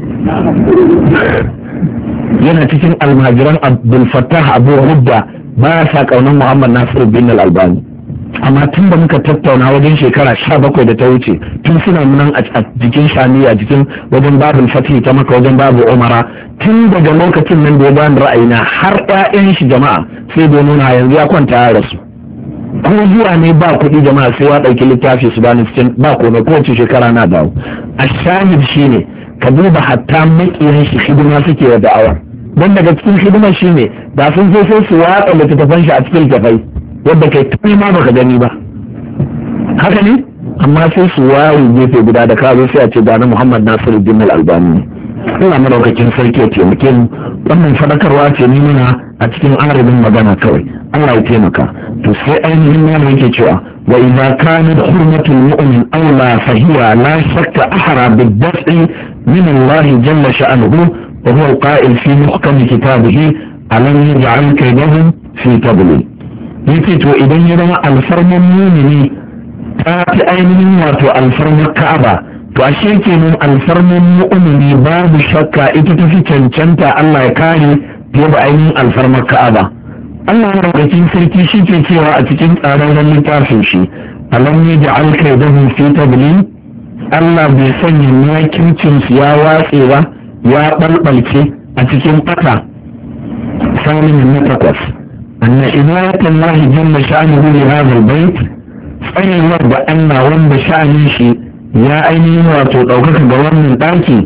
Yana cikin almajiran Abdul Fattah Abu Rudda, ba sa kaunar Muhammad Nasiruddin Al-Albani, amma tun da muka tattauna wajen shekara sha bakwai da ta wuce, tun suna nan a jikin shaniya, jikin wajen babul fatih ta maka, wajen babu umara, tun daga lokacin nan da ya bani ra'ayina har ƴaƴan shi jama'a sai da nuna yanzu ya kwanta ya rasu, ko zuwa ne ba kuɗi jama'a sai ya ɗauki littafi su bani cikin ba komai, kowace shekara na dawo. A shahid shine ka duba hatta maƙiyan shi hidima suke wa da'awar, don daga cikin hidimar shi ne da sun so sai su watsa littattafan shi a cikin littattafai wadda kai tuni ma baka gani ba, haka ne, amma sai su ware gefe guda da ka zo sai a ce da na Muhammad Nasiruddin Al-Albani ne. Allah madaukakin sarki ya taimake mu, wannan fadakarwa ce ni muna a cikin arabin magana kawai, Allah ya taimaka. To sai ainihin mana yake cewa wa idza kanat hurmatul mu'min awla fa hiya la shakka ahra bid-daf'i min Allah jalla sha'nuhu وهو القائل في محكم كتابه ألم يجعل كيدهم في تضليل. يكي تو إذن يرى الفرم المؤمني تاتي أيمن واتو الفرم الكعبة تو أشيكي من الفرم المؤمني باب شكا إتتفي تنشنتا الله يكاري يبقى أيمن الفرم الكعبة. الله يرغتين سركي شيكي كيوا أتكين آرانا لتافشي ألم يجعل كيدهم في تضليل. الله بيسني ميكين تنسيا واسيوا ya ɓalɓalce a cikin ƙasa. Samin na takwas, anna inayatan lahi jalla sha'anuhu li hadha al-bayt, tsayawar da Allah wanda sha'anin shi ya ainihin wato ɗaukaka ga wannan ɗaki,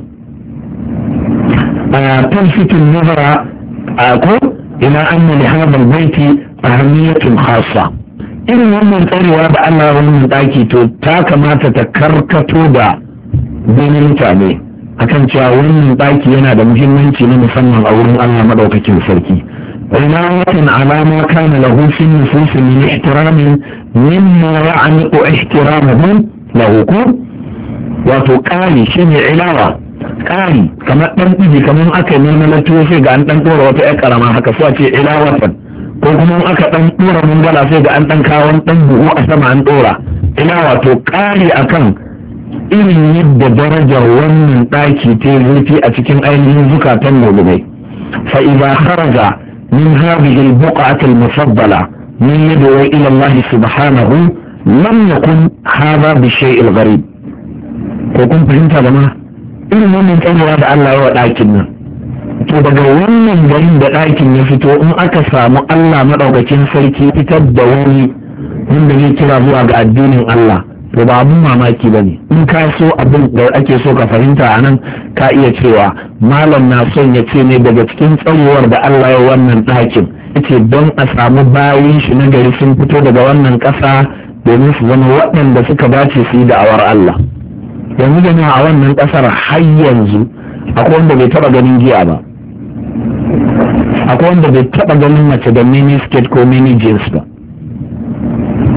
a talfitin nazara a ko ila anna li hadha al-bayti ahamiyatun khassa. Irin wannan tsarewa da Allah wannan ɗaki to ta kamata ta karkato da ganin mutane akan cewa wannan ɗaki yana da muhimmanci na musamman a wurin Allah madaukakin sarki. Rinayatan alama kana lahu fi nufusi min ihtiramin mimma ya'niqu ihtiramuhum lahu ko wato ƙari shine ilawa, ƙari kamar ɗan ɗiji kamar aka yi na latuwa sai ga an ɗan ɗora wata ƴar ƙarama haka so a ce ilawatan, ko kuma aka ɗan ɗora mungala sai ga an ɗan kawo ɗan buhu a sama an ɗora ilawa, to ƙari akan irin yadda darajar wannan ɗaki ta zurfi a cikin ainihin zukatan mulmai. fa idza kharaja min hadhihi al-buq'ati al-mufaddala min yad'u ila Allah subhanahu lam yakun hadha bi shay'il gharib. ko kun fahimta jama'a irin wannan tsarewa da Allah ya wa ɗakin nan, to daga wannan garin da ɗakin ya fito in aka samu Allah madaukakin sarki fitar da wani wanda zai kira zuwa ga addinin Allah, to ba abun mamaki ba ne. In ka so abin da ake so ka fahimta a nan ka iya cewa malam na son ya ce ne daga cikin tsarewar da Allah ya wannan ɗakin yace don a samu bayin shi na gari sun fito daga wannan ƙasa domin su zama waɗanda suka dace su yi da'awar Allah. Yanzu da a wannan ƙasar har yanzu akwai wanda bai taɓa ganin giya ba, akwai wanda bai taɓa ganin mace da mini skirt ko mini jeans ba,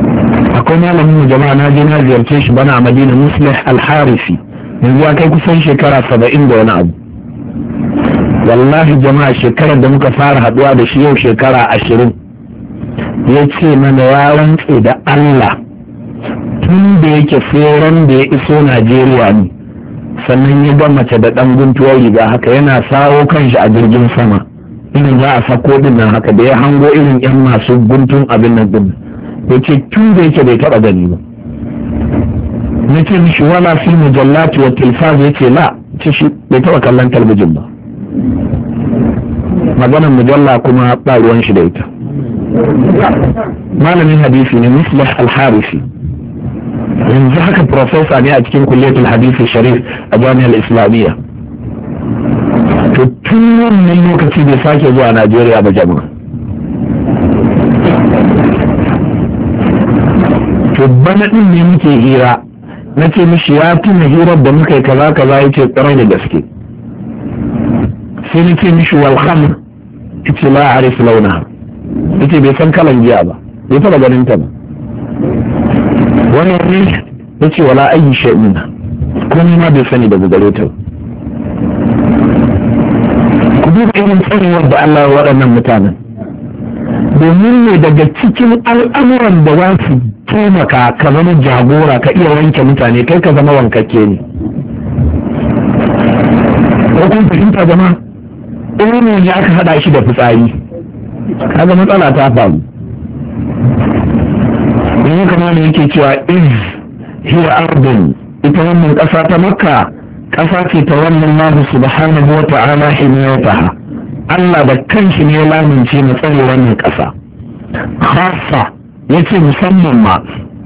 akwai malamin mu jama'a na je na ziyarce shi bana a Madina, Muslih Al-Harisi, yanzu ya kai kusan shekara saba'in da wani abu. Wallahi jama'a shekarar da muka fara haduwa da shi yau shekara ashirin, ya ce mana ya rantse da Allah tun da yake feron da ya iso Najeriya ne sannan ya ga mace da ɗan guntuwar riga haka yana sawo kanshi a jirgin sama irin za a sako din nan haka da ya hango irin yan masu guntun abin nan din, ya ce tun da yake bai taɓa gani ba. na ce mishi wala fi mujallati wa tilfaz, ya ce la, ce shi bai taɓa kallon talbijin ba, maganar mujalla kuma ba ruwan shi da ita. malamin hadisi ne Muslih Al-Harisi, yanzu haka profesa ne a cikin kulliyatul hadisi sharif a jami'ar islamiyya. to tun wannan lokaci bai sake zuwa Najeriya ba jama'a. to bana din ne muke hira, na ce mishi ya tuna hirar da muka yi kaza kaza, ya ce kwarai da gaske. sai na ce mishi wal khamr, yace la arif launa, yace bai san kalan giya ba, bai taba ganin ta ba. wannan ne yace wala ayi shay'in, komai ma bai sani daga gare ta. ku duba irin tsarewar da Allah ya waɗannan mutanen, domin ne daga cikin al'amuran da za su taimaka ka zama jagora, ka iya wanke mutane, kai ka zama wankakke ne. ko kun fahimta jama'a? irin ne aka haɗa shi da fitsari, kaga matsala ta faru. yanzu kamar ne yake cewa iz hiya ardun, ita wannan ƙasa ta Makka ƙasa ce ta wannan Allah subhanahu wa ta'ala himayataha, Allah da kanshi ne ya lamince na tsare wannan ƙasa. khassa yace musamman ma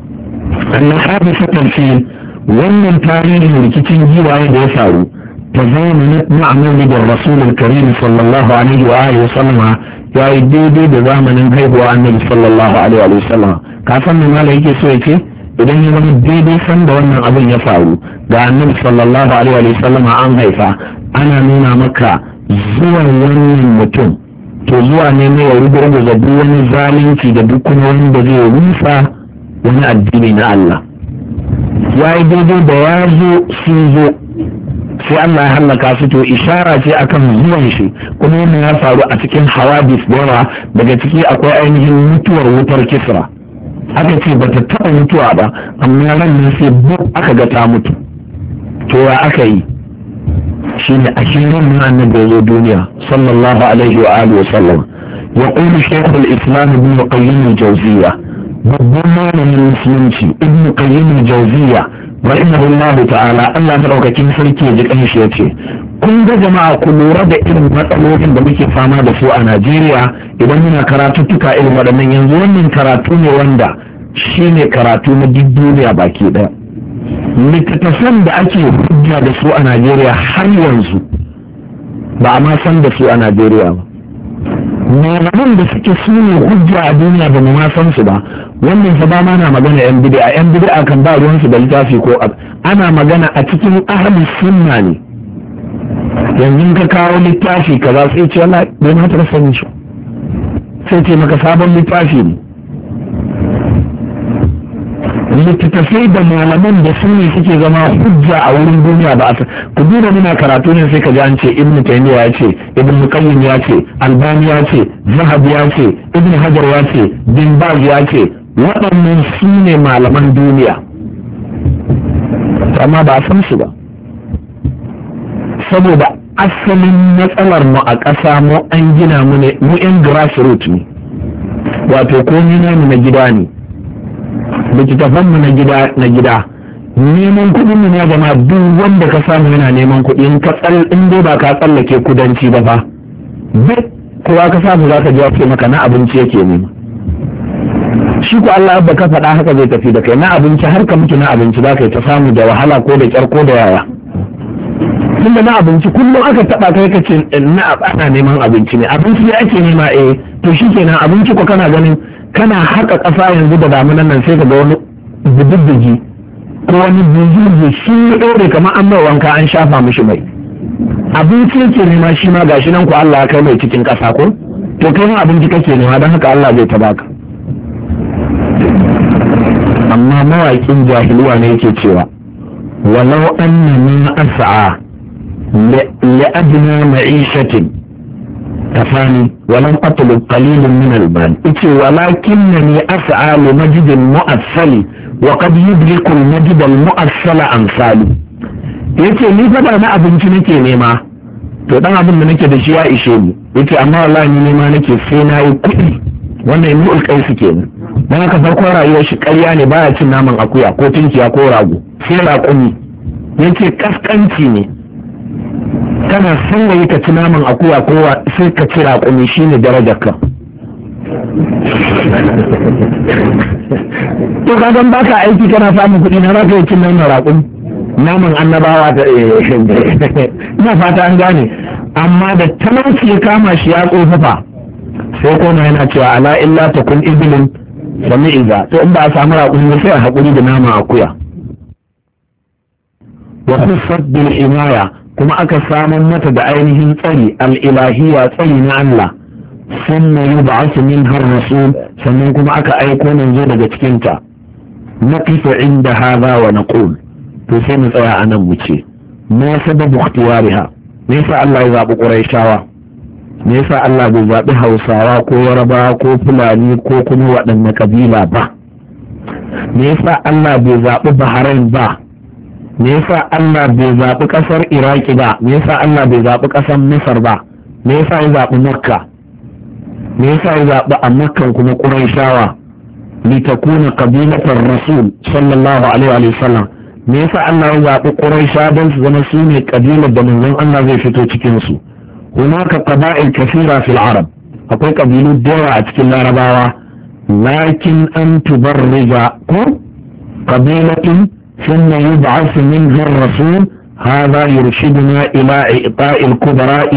anna hadisatul fil, wannan tarihin rikicin giwaye da ya faru ta zamanin ma'amuli da rasulul karim sallallahu alaihi wa alihi wasallama, ya yi daidai da zamanin haihuwa annabi sallallahu alaihi wa sallama. ka san me mala yake so ya ce? idan ya zama daidai san da wannan abin ya faru ga annabi sallallahu alaihi wa sallama an haifa, ana nuna maka zuwan wannan mutum to zuwa ne na ya rubuta duk wani zalunci da duk kuma wanda zai rufa wani addini na Allah. ya yi daidai da ya zo sun zo sai Allah ya hallaka su, to ishara ce akan zuwan shi. kuma wannan ya faru a cikin hawadis da yawa, daga ciki akwai ainihin mutuwar wutar Kisra. aka ce ba ta taɓa mutuwa ba, amma ran nan sai buk aka ga ta mutu. to ya aka yi? shi ne a shirin na annabi da zo duniya sallallahu alaihi wa alihi wa sallam. ya qulu shaykh al-islam ibn qayyim al-jawziyya, babban malamin musulunci ibn qayyim al-jawziyya rahimahullahu ta'ala, Allah madaukakin sarki ya ji kanshi, yace kun ga jama'a ku lura da irin matsalolin da muke fama da su a Najeriya idan muna karatuttuka irin waɗannan. yanzu wannan karatu ne wanda shi ne karatu na duk duniya baki ɗaya. littattafan da ake hujja da su a Najeriya har yanzu ba a ma san da su a Najeriya ba. malaman da suke su ne hujja a duniya ba mu ma san su ba. wannan fa ba ma na magana yan bid'a, yan bid'a kan ba ruwan su da littafi ko ana magana a cikin ahli sunna ne. yanzu ka kawo littafi kaza sai ce wallahi bai ma ta sani shi, sai ce maka sabon littafi ne. littattafai da malaman da su ne suke zama hujja a wurin duniya ba a ku duba muna karatu ne sai ka ji an ce ibn taymiya ya ce, ibn qayyim ya ce, albani ya ce, zahabi ya ce, ibn hajar ya ce, bin baz ya ce. waɗannan su ne malaman duniya, amma ba a san su ba, saboda asalin matsalar mu a ƙasa mu an gina mu ne, mu yan grassroots ne, wato komai namu na gida ne, littattafanmu na gida na gida neman kuɗin mu ne jama'a. duk wanda ka samu yana neman kuɗi, in ka tsal in dai ba ka tsallake kudanci ba fa, duk kowa ka samu za ka ji ce maka na abinci yake nema. shi ko Allah ba ka faɗa haka zai tafi da kai, na abinci har ka mutu na abinci za ka yi ta samu da wahala ko da kyar ko da yaya. tunda na abinci kullum aka taɓa kai ka ce na ana neman abinci ne, abinci ne ake nema, eh to shi kenan abinci ko kana ganin kana haka ƙasa yanzu da damunan nan sai ka ga wani bididdigi ko wani buzuzu shi ya ɗore kamar an mai wanka an shafa mishi mai. abinci yake nema shi ma gashi nan ko Allah ya kai mai cikin ƙasa ko, to kai ma abinci kake nema, don haka Allah zai ta baka. amma amma mawaƙin jahiliya ne yake cewa walau annani as'a li adna ma'ishatin kafani walam atlub qalilan min al-mal yace walakinnani as'a li majd al-mu'assali wa qad yudriku al-majd al-mu'assala amsali yace ni fa ba na abinci nake nema to dan abin da nake da shi ya ishe ni yace amma wallahi ni nema nake sai na yi kuɗi wannan imul kaisu kenan dan haka farkon rayuwar shi ƙarya ne baya cin naman akuya ko tunkiya ko rago sai raƙumi yace kaskanci ne kana son wai ka ci naman akuya ko sai ka ci raƙumi shine darajar ka to kagan baka aiki kana samun kuɗi na zaka yi cin naman raƙumi naman annabawa ta ina fata an gane amma da talauci ya kama shi ya tsofafa sai kona yana cewa ala illa takun ibilin sami iza to in ba a samu raƙumi sai a haƙuri da naman akuya wasu sabbin imaya kuma aka samun mata da ainihin tsari al'ilahiyya tsari na Allah sun na yi ba su min har rasul sannan kuma aka aiko nan zo daga cikinta na kifa inda haza wa na ƙul to sai mu tsaya a nan mu ce me sababu ikhtiyariha me yasa Allah ya zaɓi Qurayshawa me yasa Allah bai zaɓi Hausawa ko Yarabawa ko Fulani ko kuma waɗanne kabila ba me yasa Allah bai zaɓi Bahrain ba me yasa Allah bai zaɓi ƙasar Iraki ba me yasa Allah bai zaɓi ƙasar Masar ba me yasa ya zaɓi Makka me yasa ya zaɓi a Makkan kuma Qurayshawa litakuna qabilatar Rasul sallallahu alaihi wa sallam me yasa Allah ya zaɓi Quraysha don su zama su ne kabilar da manzon Allah zai fito cikin su hunaka qaba'il kathira fil arab akwai kabilu da yawa a cikin larabawa lakin an tubarriga ko qabilatin ثم يبعث منها الرسول هذا يرشدنا إلى إعطاء الكبراء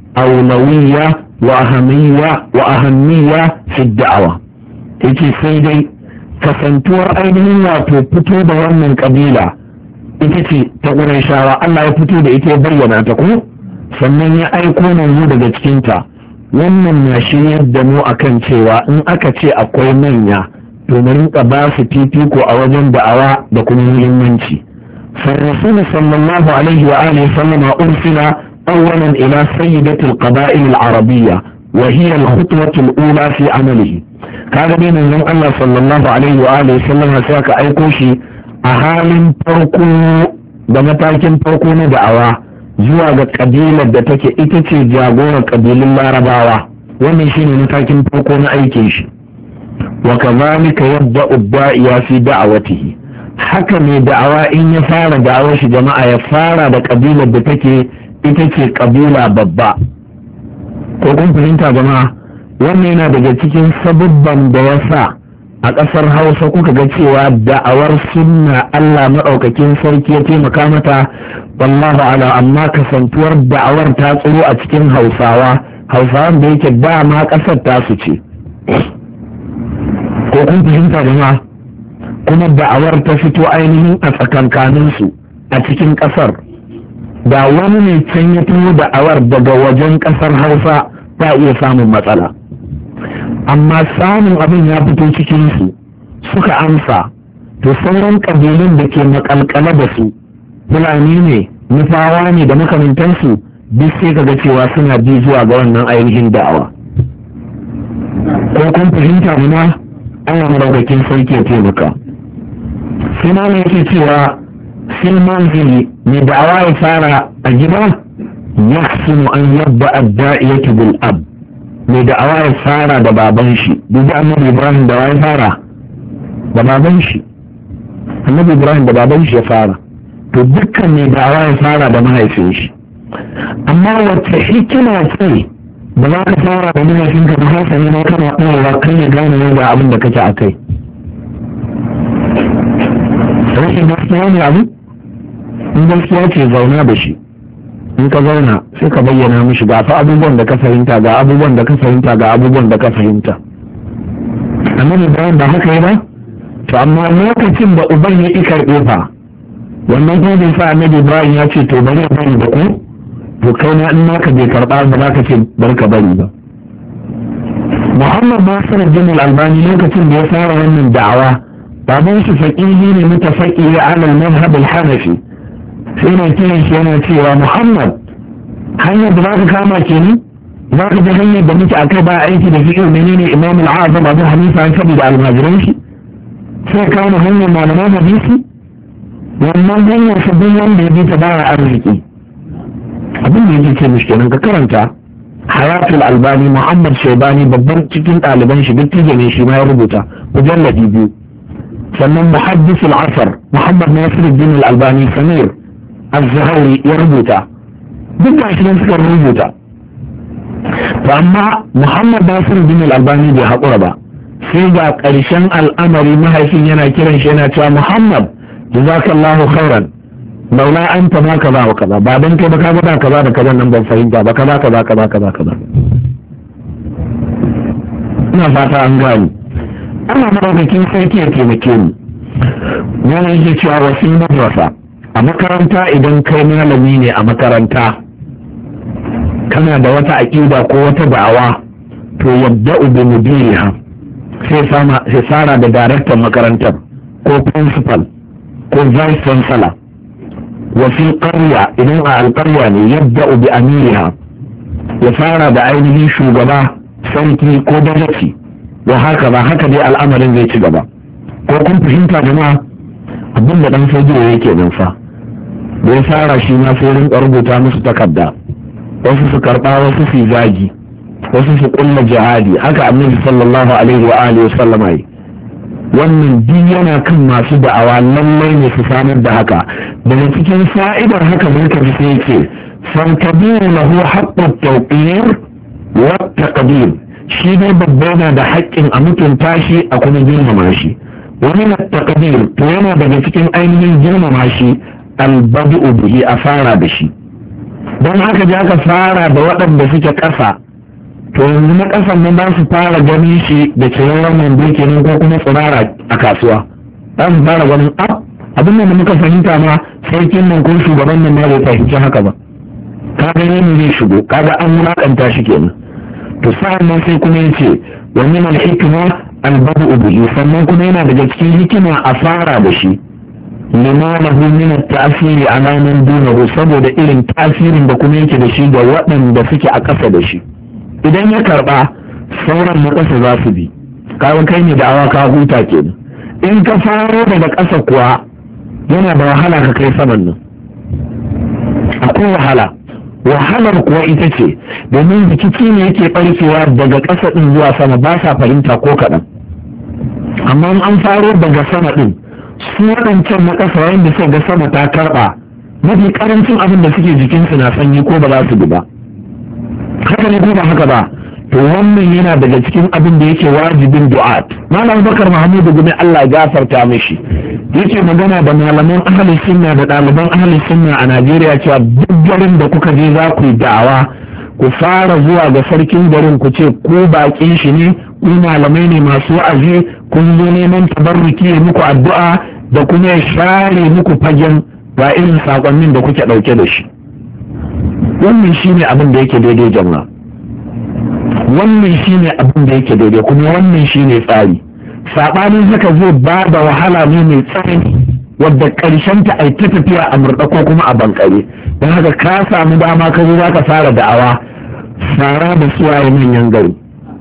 أولوية وأهمية وأهمية في الدعوة إيكي سيدي كسنتور أيضا وتفتو دوان من قبيلة إيكي تقول إشارة الله يفتو دا إيكي بينا تقول sannan ya aiko manzo daga cikinta wannan na shiryar da mu akan cewa in aka ce akwai manya to mu rinka ba su fifiko a wajen da'awa da kuma muhimmanci فالرسول صلى الله عليه وآله وسلم أرسل أولا إلى سيدة القبائل العربية وهي الخطوة الأولى في عمله كان بين الله صلى الله عليه وآله وسلم ساك أيكوشي أهال فرقو بمتاكين فرقو ندعوا زواج قبيلة دتك إتتي جاغور قبيل الله رباوة ومن شين متاكين فرقو نأيكيشي وكذلك يبدأ الداعية في دعوته haka mai da'awa in ya fara da'awar shi jama'a ya fara da kabilar da take ita ce kabila babba ko kun fahimta jama'a wannan yana daga cikin sabubban da ya sa a ƙasar Hausa kuka ga cewa da'awar sunna Allah maɗaukakin sarki ya taimaka mata wallahu ala amma kasantuwar da'awar ta tsiro a cikin Hausawa Hausawan da yake dama ƙasar tasu ce ko kun fahimta jama'a kuma da'awar ta fito ainihin a tsakankaninsu a cikin ƙasar da wani ne can ya tuno da'awar daga wajen ƙasar Hausa ta iya samun matsala amma samun abin ya fito cikinsu suka amsa to sauran ƙabilun da ke makalkala da su Fulani ne Nufawa ne da makamantansu duk sai kaga cewa suna bi zuwa ga wannan ainihin da'awa ko kun fahimta muna Allah madaukakin sarki ya taimaka sai ma ne yake cewa fil manzili mai da'awa ya fara a gida yahsinu an yabda ad-da'iyatu bil ab mai da'awa ya fara da baban shi duk da annabi Ibrahim da ya fara da baban shi annabi Ibrahim da baban shi ya fara to dukkan mai da'awa ya fara da mahaifin shi amma wacce hikima ce ba za ka fara da mahaifinka da hasani na kana ɗaura kai ya gane yadda abin da kake a kai rashin gaskiya ne abu in gaskiya ce zauna da shi in ka zauna sai ka bayyana mishi ga fa abubuwan da ka fahimta ga abubuwan da ka fahimta ga abubuwan da ka fahimta amma Ibrahim ba haka yi ba to amma lokacin da uban ya ƙi karɓe fa wannan kuma bai sa annabi Ibrahim ya ce to bari ya bari da ku to kai na in naka bai karɓa ba za ka ce bari ka bari ba Muhammad Nasir Jamil Albani lokacin da ya fara wannan da'awa baban shi faqihi ne mutafaqi ala al-madhhab al-hanafi sai ne kiran shi yana cewa Muhammad hanyar da za ka kama kenan za ka ji hanyar da muke akai ba aiki da fiqh menene Imam al-Azam Abu Hanifa an saboda almajiran shi sai kama hanyar malaman hadisi wannan hanyar sabbin wanda ya bi ta bara arziki abin da yake ce mishi kenan ka karanta hayatul albani Muhammad Shaibani babban cikin ɗaliban shi dattijo ne shi ma ya rubuta mujalladi biyu sannan muhaddis al-asr Muhammad Nasiruddin al-Albani Samir az-Zahawi ya rubuta duk da shi suka rubuta amma Muhammad Nasiruddin al-Albani bai haƙura ba sai ga ƙarshen al'amari mahaifin yana kiran shi yana cewa Muhammad jazakallahu khairan laula anta ma kaza wa kaza ba dan kai ba ka ga kaza da kaza nan ban fahimta ba kaza kaza kaza kaza kaza ina fata an gani ana madaukakin sarki ya taimake ni yana yake cewa wasu madrasa a makaranta idan kai malami ne a makaranta kana da wata aƙida ko wata da'awa to yabda'u bi mudiriha sai sama sai fara da daraktan makarantar ko principal ko vice chancellor wa fi qarya idan a alqarya ne yabda'u bi amiriha ya fara da ainihin shugaba sarki ko dagaci wa haka ba haka dai al'amarin zai ci gaba ko kun fahimta jama'a abin da dan sojiyo yake nan fa da ya fara shi ma sai rinka rubuta musu takarda wasu su karba wasu su zagi wasu su kulla jihadi haka annabi sallallahu alaihi wa alihi wasallama yi wannan duk yana kan masu da'awa lallai ne su samar da haka daga cikin fa'idar haka mun kafi sai yake fankabiru lahu haqqut tawqir wa taqdir shi ne babba na da haƙƙin a mutunta shi a kuma girmama shi wani na taqdir to yana daga cikin ainihin girmama shi albadu bihi a fara da shi don haka ji aka fara da waɗanda suke ƙasa to yanzu na ƙasan nan za su fara ganin shi da cirarren wando kenan ko kuma tsirara a kasuwa za su fara ganin a abin da muka fahimta ma sarkin nan ko shugaban nan ma bai fahimci haka ba kaga ne zai shigo kaga an wulaƙanta shi kenan to sa'an nan sai kuma yace wa min al-hikma al-bad'u bihi sannan kuma yana daga cikin hikima a fara da shi lima lahu min at-ta'siri ala man dunahu saboda irin tasirin da kuma yake da shi ga waɗanda suke a ƙasa da shi idan ya karɓa sauran na ƙasa za su bi kawai kai ne da awa ka huta kenan in ka faro daga ƙasa kuwa yana da wahala ka kai saman nan akwai wahala wahalar kuwa ita ce domin rikici ne yake ɓarkewa daga ƙasa ɗin zuwa sama ba sa fahimta ko kaɗan amma an faro daga sama ɗin su waɗancan na ƙasa yayin da suka ga sama ta karɓa mafi ƙarancin abin da suke jikinsu na sanyi ko ba za su bi ba haka ne ko ba haka ba to wannan yana daga cikin abin da yake wajibin du'at malam bakar mahmudu gumi Allah ya gafarta mishi yake magana da malaman ahlus sunna da ɗaliban ahlus sunna a Najeriya cewa duk garin da kuka je za ku yi da'awa ku fara zuwa ga sarkin garin ku ce ku baƙin shi ne ku malamai ne masu wa'azi kun zo neman tabarruki ya muku addu'a da kuma ya share muku fagen ga irin sakonnin da kuke ɗauke da shi wannan shine abin da yake daidai jama'a wannan shine abin da yake daidai kuma wannan shine tsari sabanin haka zai ba da wahala ne mai tsanani wadda karshen ta ai ta tafiya a murɗa ko kuma a bankare don haka ka samu dama ka zo zaka fara da'awa fara da suwaye manyan gari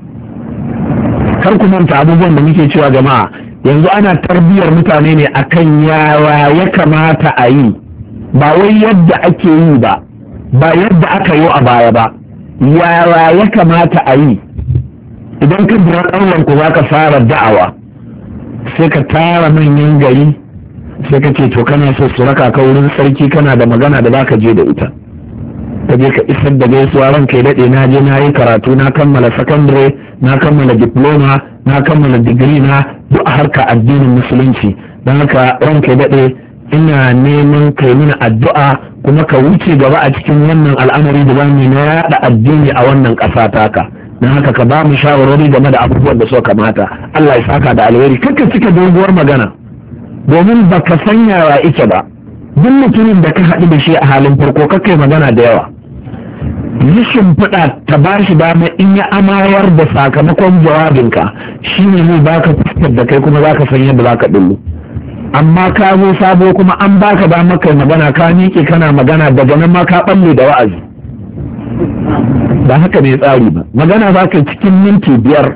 kar ku manta abubuwan da muke cewa jama'a yanzu ana tarbiyyar mutane ne akan yawa ya kamata a yi ba wai yadda ake yi ba ba yadda aka yi a baya ba yara ya kamata a yi idan ka bira ɗauran ku za ka fara da'awa sai ka tara manyan gari sai ka ce to kana so su raka ka wurin sarki kana da magana da za ka je da ita ka je ka isar da gaisuwa ran kai daɗe na je na yi karatu na kammala sakandare na kammala diploma na kammala digiri na duk harka addinin musulunci don haka ran kai daɗe ina neman kai mini addu'a kuma ka wuce gaba a cikin wannan al'amari da za mu na yaɗa addini a wannan ƙasa taka don haka ka ba mu shawarwari game da abubuwan da suka kamata Allah ya saka da alheri kakka cika doguwar magana domin baka san yawa ike ba duk mutumin da ka haɗu da shi a halin farko kakkai magana da yawa yi shimfiɗa ta ba shi dama in ya amayar da sakamakon jawabinka shi ne zai baka fuskar da kai kuma za ka san yadda za ka ɗullu. Amma ka zo sabo kuma an baka dama kai magana ka miƙe kana magana daga nan ma ka ɓalle da wa'azi. Ba haka ne tsari ba, magana za ka cikin minti biyar.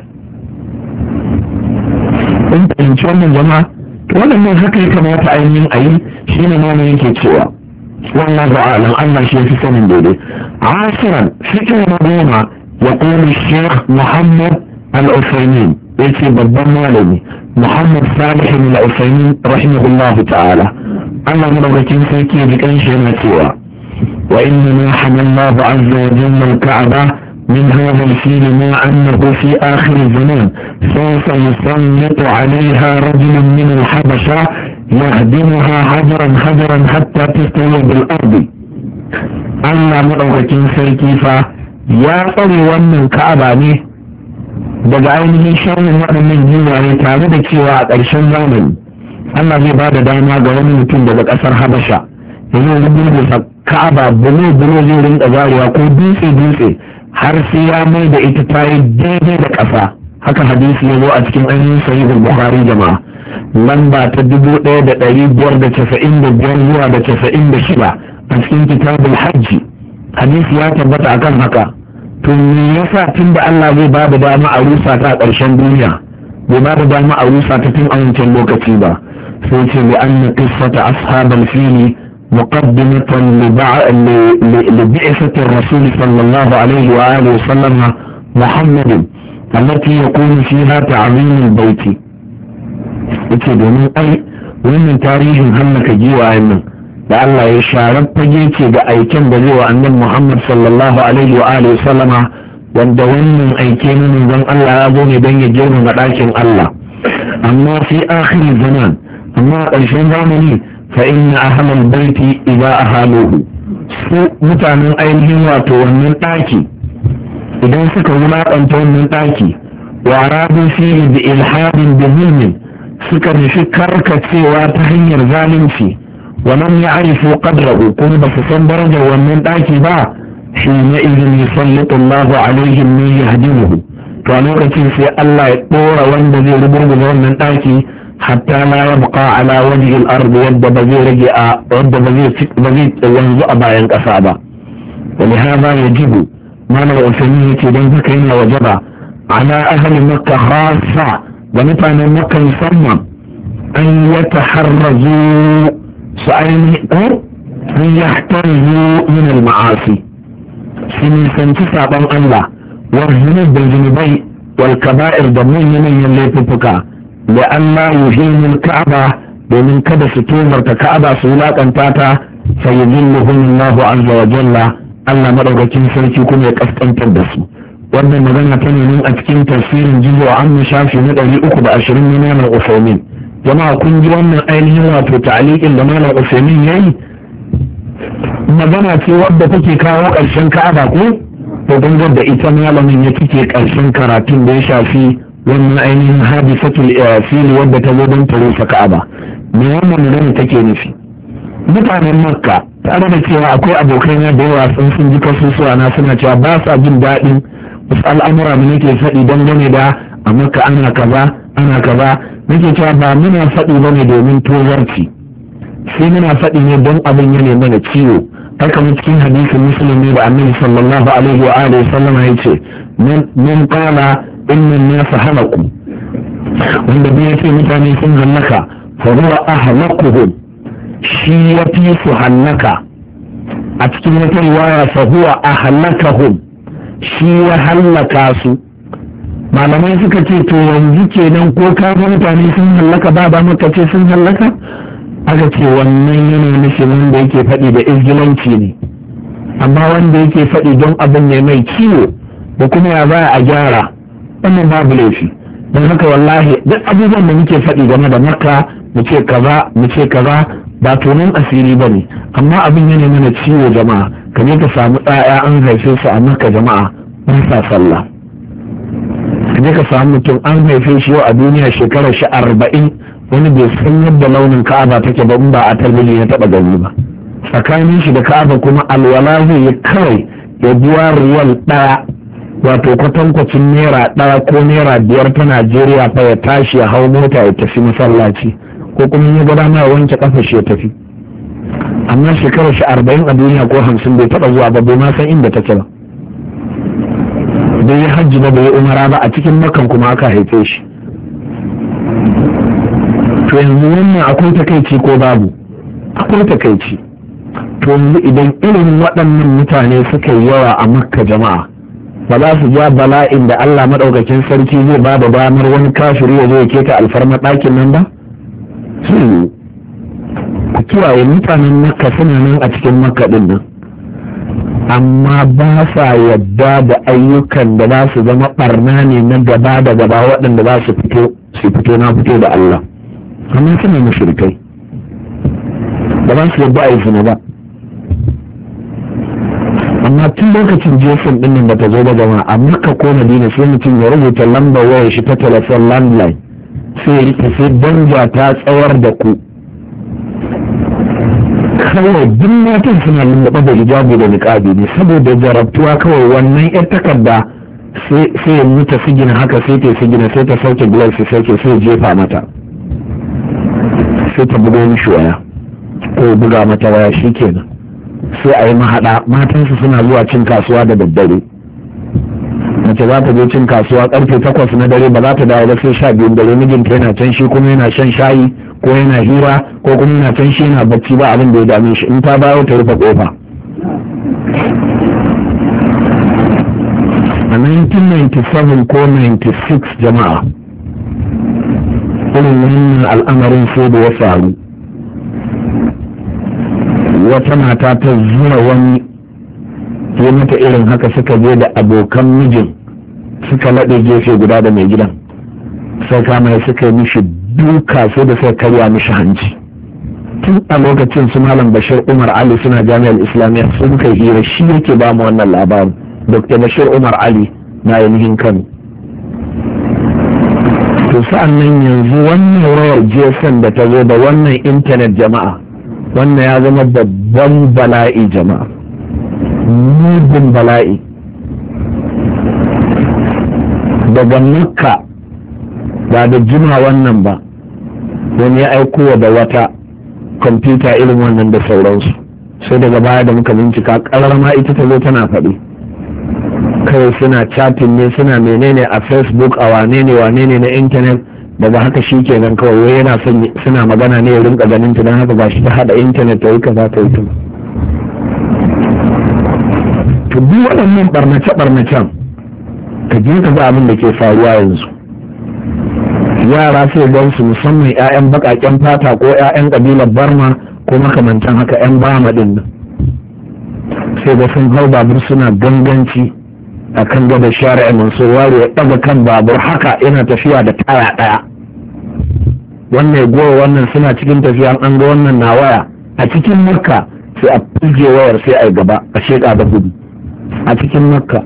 In fahimci wannan jama'a, wannan haka ya kamata ainihin a yi, shi ne ma yake cewa والله أعلم أن شيء في سنة دولي. عاشرا فكرة مهمة يقول الشيخ محمد العثيمين يكتب بالضمالي محمد صالح العثيمين رحمه الله تعالى أنا مرغتين فيكي بكأي شيء سوى وإنما حمى الله عز وجل الكعبة من هذا الفيل ما أنه في آخر الزمان سوف يسلط عليها رجل من الحبشة يهدمها حجرا حجرا حتى تستوي بالأرض. Allah maɗaukakin sarki fa ya tsare wannan ka'aba ne daga ainihin sharrin waɗannan giwaye tare da cewa a ƙarshen zamani Allah zai ba da dama ga wani mutum daga ƙasar Habasha ya zo rubuta ka'aba bulo bulo zai rinka zarewa ko dutse dutse har sai ya mai da ita ta yi daidai da ƙasa. Haka hadisi ya zo a cikin ainihin sahihul Bukhari jama'a lamba ta dubu ɗaya da ɗari biyar da casa'in da biyar zuwa da casa'in da shida a cikin kitabul hajji hadisi ya tabbata akan haka. To me yasa tun da Allah zai ba da dama a rusa ta a ƙarshen duniya bai ba da dama a rusa ta tun a wancan lokaci ba? sai ce li anna qissata ashabal fili muqaddimatan li bi'sati ar-rasul sallallahu alaihi wa alihi wa sallam Muhammadin allati yakunu fiha ta'zim al-bayt. yace domin ai wannan tarihin hallaka giwayen nan da Allah ya sharar fage ce ga aiken da zai wa annabi Muhammad sallallahu alaihi wa alihi sallama wanda wannan aike na manzon Allah ya zo ne don ya girmama ɗakin Allah. Amma fi akhirin zaman amma a ƙarshen zamani fa inna ahlal baiti idza ahaluhu su mutanen ainihin wato wannan ɗaki idan suka wulaƙanta wannan ɗaki wa aradu fihi bi ilhadin bi zulmin suka nufi karkacewa ta hanyar zalunci ولم يعرفوا قدره كن بفصل درجة ومن داكي با حينئذ يسلط الله عليهم من يهدمه فنورة في الله يطور وانبذي ربوه ومن داكي حتى لا يبقى على وجه الأرض يد بذي رجع يد بذي ينزع باين أصابا. ولهذا يجب ما لو أسميه تدنك إن وجب على أهل مكة خاصة ونطعن مكة يسمى أن يتحرزوا سأين أن يحترزوا من المعاصي سنسان تسعبان الله والذنوب بالذنوبي والكبائر ضمن من يليتبك لألا يهين الكعبة ومن كده ستومر كعبة سولاك أنتاتا فيذلهم الله عز وجل ألا مرغتين سنتكم يكفتن تبسوا wannan magana ta ne a cikin tafsirin jizo an shafi na ɗari uku da ashirin na malam Usaimin. Jama'a kun ji wannan ainihin wato ta'aliƙin da malam Usaimin yayi magana ce wadda take kawo ƙarshen Ka'aba ko to kun da ita malamin ya kike ƙarshen karatun da ya shafi wannan ainihin hadisatul fili wadda ta zo don ta rusa Ka'aba. Me wannan magana take nufi? Mutanen Makka tare da cewa akwai abokai na da yawa sun sun ji kasusuwa na suna cewa ba sa jin daɗin wasu al'amura da nake faɗi dangane da a Makka ana kaza ana kaza nake cewa ba muna faɗi ba ne domin tozarci sai muna faɗi ne don abin ya nema da ciwo. haka mu cikin hadisin muslim ne da annabi sallallahu alaihi wa alihi sallam ya ce min qala inna an-nas halaku wanda bai ce mutane sun hallaka fa huwa ahlakuhum shi ya fi su hallaka. a cikin wata riwaya fa huwa ahlakahum shi ya hallaka su. malamai suka ce to yanzu kenan ko ka ga mutane sun hallaka ba ba maka ce sun hallaka? aka ce wannan yana nufin wanda yake faɗi da izgilanci ne, amma wanda yake faɗi don abin ne mai ciwo da kuma ya baya a gyara wannan babu laifi. don haka wallahi duk abubuwan da muke faɗi game da Makka mu ce kaza mu ce kaza ba tonon asiri ba ne, amma abin yana mana ciwo jama'a. ka je ka samu ɗaya an haife su a Makka jama'a ba sa sallah. ka je ka samu mutum an haife shi yau a duniya shekarar shi arba'in wani bai san yadda launin Ka'aba take ba in ba a talbijin ya taɓa gani ba. tsakanin shi da Ka'aba kuma alwala zai yi kawai ya biya riyal ɗaya wato kwatankwacin naira ɗaya ko naira biyar ta Najeriya fa ya tashi ya hau mota ya tafi masallaci, ko kuma ya gada ma ya wanke kafa shi ya tafi. Amma shekarar shi arba'in a duniya ko hamsin bai taɓa zuwa ba, bai ma san inda take ba, bai yi hajji ba, bai yi umara ba, a cikin makan kuma aka haife shi. To yanzu wannan akwai takaici ko babu? Akwai takaici. To yanzu idan irin waɗannan mutane suka yi yawa a Makka jama'a, ba za su ja bala'in da Allah maɗaukakin sarki zai ba da damar wani kafiri ya zo ya keta alfarma ɗakin nan ba? Su ku kiwaye mutanen Makka suna nan a cikin Makka ɗin nan, amma ba sa yadda da ayyukan da za su zama ɓarna ne na gaba da gaba waɗanda za su fito su fito na fito da Allah. Amma suna mushrikai, ba za su yadda a yi zina ba. Amma tun lokacin jesin din nan bata zo ba jama'a, a Makka ko Madina sai mutum ya rubuta lambar wayar shi ta telefon landline, sai ya rike sai danja ta tsawar da ku. Kawai duk matan suna lullaba da hijabi da niqabi ne, saboda jarabtuwa kawai wannan yar takarda sai ya muta sigina haka, sai ta sigina sai ta sauke glove sai ke sai jefa mata, sai ta bugo mishi waya ko buga mata waya, shikenan sai a yi mahaɗa. Matansu suna zuwa cin kasuwa da daddare, mace za ta je cin kasuwa karfe takwas na dare, ba za ta dawo ba sai sha biyun dare, mijinta yana can shi kuma yana shan shayi ko yana hira ko kuma yana can shi yana bacci, ba abin da ya dame shi. In ta dawo ta rufe kofa. A nineteen ninety-seven ko ninety-six jama'a, irin wannan al'amarin sai da ya faru. Wata mata ta zuwa wani ya mata irin haka, suka je da abokan mijin suka laɗe gefe guda da mai gidan, sai kama suka yi mishi duka sai da suka karya mishi hanci. Tun a lokacin su Malam Bashir Umar Ali suna jami'ar Islamiyya sun kai hira, shi yake ba mu wannan labarin, Dokta Bashir Umar Ali na ainihin Kano. To sa'an nan yanzu wannan rawar G S M da ta zo da wannan intanet jama'a, wannan ya zama babban bala'i jama'a, mugun bala'i. Daga Makka ba da jima wannan ba, wani ya aiko da wata kwamfuta irin wannan da sauransu, sai daga baya da muka bincika ƙarar ma ita ta zo tana faɗi. Kawai suna chatting ne, suna menene a Facebook, a wane ne wane ne na intanet. Daga haka shi kenan kawai wai yana son suna magana ne ya rinka ganin ta, don haka ba shi ta hada intanet ta yi kaza ta yi ta. To duk waɗannan barnace-barnacen ka je ka ga abin da ke faruwa yanzu. Yara sai gan su, musamman 'ya'yan baƙaƙen fata ko 'ya'yan ƙabilar Barma ko makamantan haka 'yan Bama ɗin nan, sai ga sun hau babur suna ganganci a kan gaba shari'a Mansur Wari ya ɗaga kan babur haka yana tafiya da taya ɗaya. Wannan ya gowa wannan, suna cikin tafiya an ga wannan na waya a cikin Makka, sai a fuge wayar sai a yi gaba a sheƙa da gudu a cikin Makka.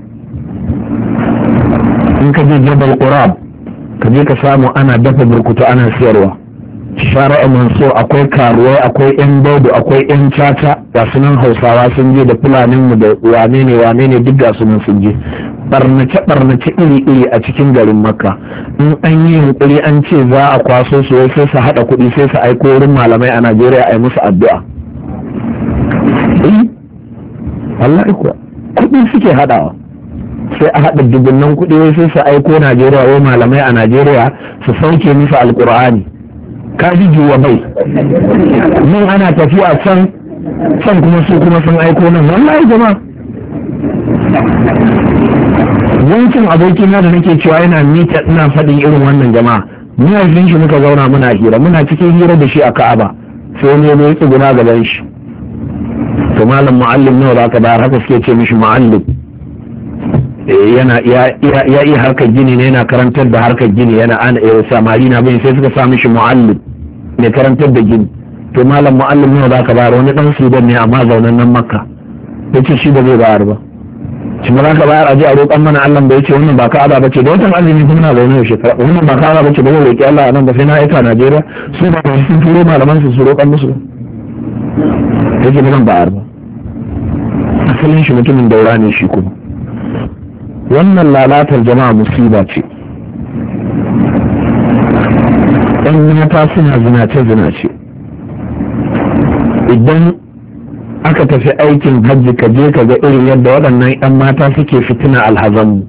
In ka je Jabal Qurab ka je ka samu ana dafa burkutu ana siyarwa. Shari'a Mansur akwai karuwai, akwai yan daudu, akwai yan caca, ga sunan Hausawa sun je da Fulanin mu da wane ne wane ne duk ga sunan sun je. Barnace barnace iri iri a cikin garin Makka. In an yi yunkuri an ce za a kwaso su sai su haɗa kuɗi sai su aiko wurin malamai a Najeriya a yi musu addu'a. Eh, wallahi kuwa kuɗi suke haɗawa. Sai a haɗa dubunnan kuɗi sai su aiko Najeriya wai malamai a Najeriya su sauke musu Alƙur'ani. Ka ji juwa bai nan ana tafiya can can kuma su kuma sun aiko nan. Wallahi jama'a, wancan abokina da nake cewa yana mita ina faɗin irin wannan jama'a, muna jin shi muka zauna muna hira, muna cikin hira da shi a Ka'aba, sai wani ya tsuguna gaban shi. To malam mu'allim nawa za ka bayar? Haka suke ce mishi mu'allim. yana ya iya harkar gini ne, yana karantar da harkar gini, yana ana samari na bai, sai suka sa mishi mu'allim mai karantar da gini. To malam mu'allim nawa za ka bayar? Wani dan Sudan ne amma zaunan nan Makka, yace shi ba zai bayar ba. Shi ba za ka bayar a ji a roƙon mana Allah ba? Yace wannan ba Ka'aba bace, da watan azumi kuma na zaune shekara, wannan ba Ka'aba bace, ba zai roƙi Allah a nan ba, sai na aika Najeriya su ba sun turo malaman su su roƙan musu. Yace ba zan bayar ba. asalin shi mutumin daura ne shi kuma. Wannan lalatar jama'a musiba ce. ɗan mata suna zinace-zinace. Idan aka tafi aikin hajji ka je ka ga irin yadda waɗannan 'yan mata suke fitina alhazanmu.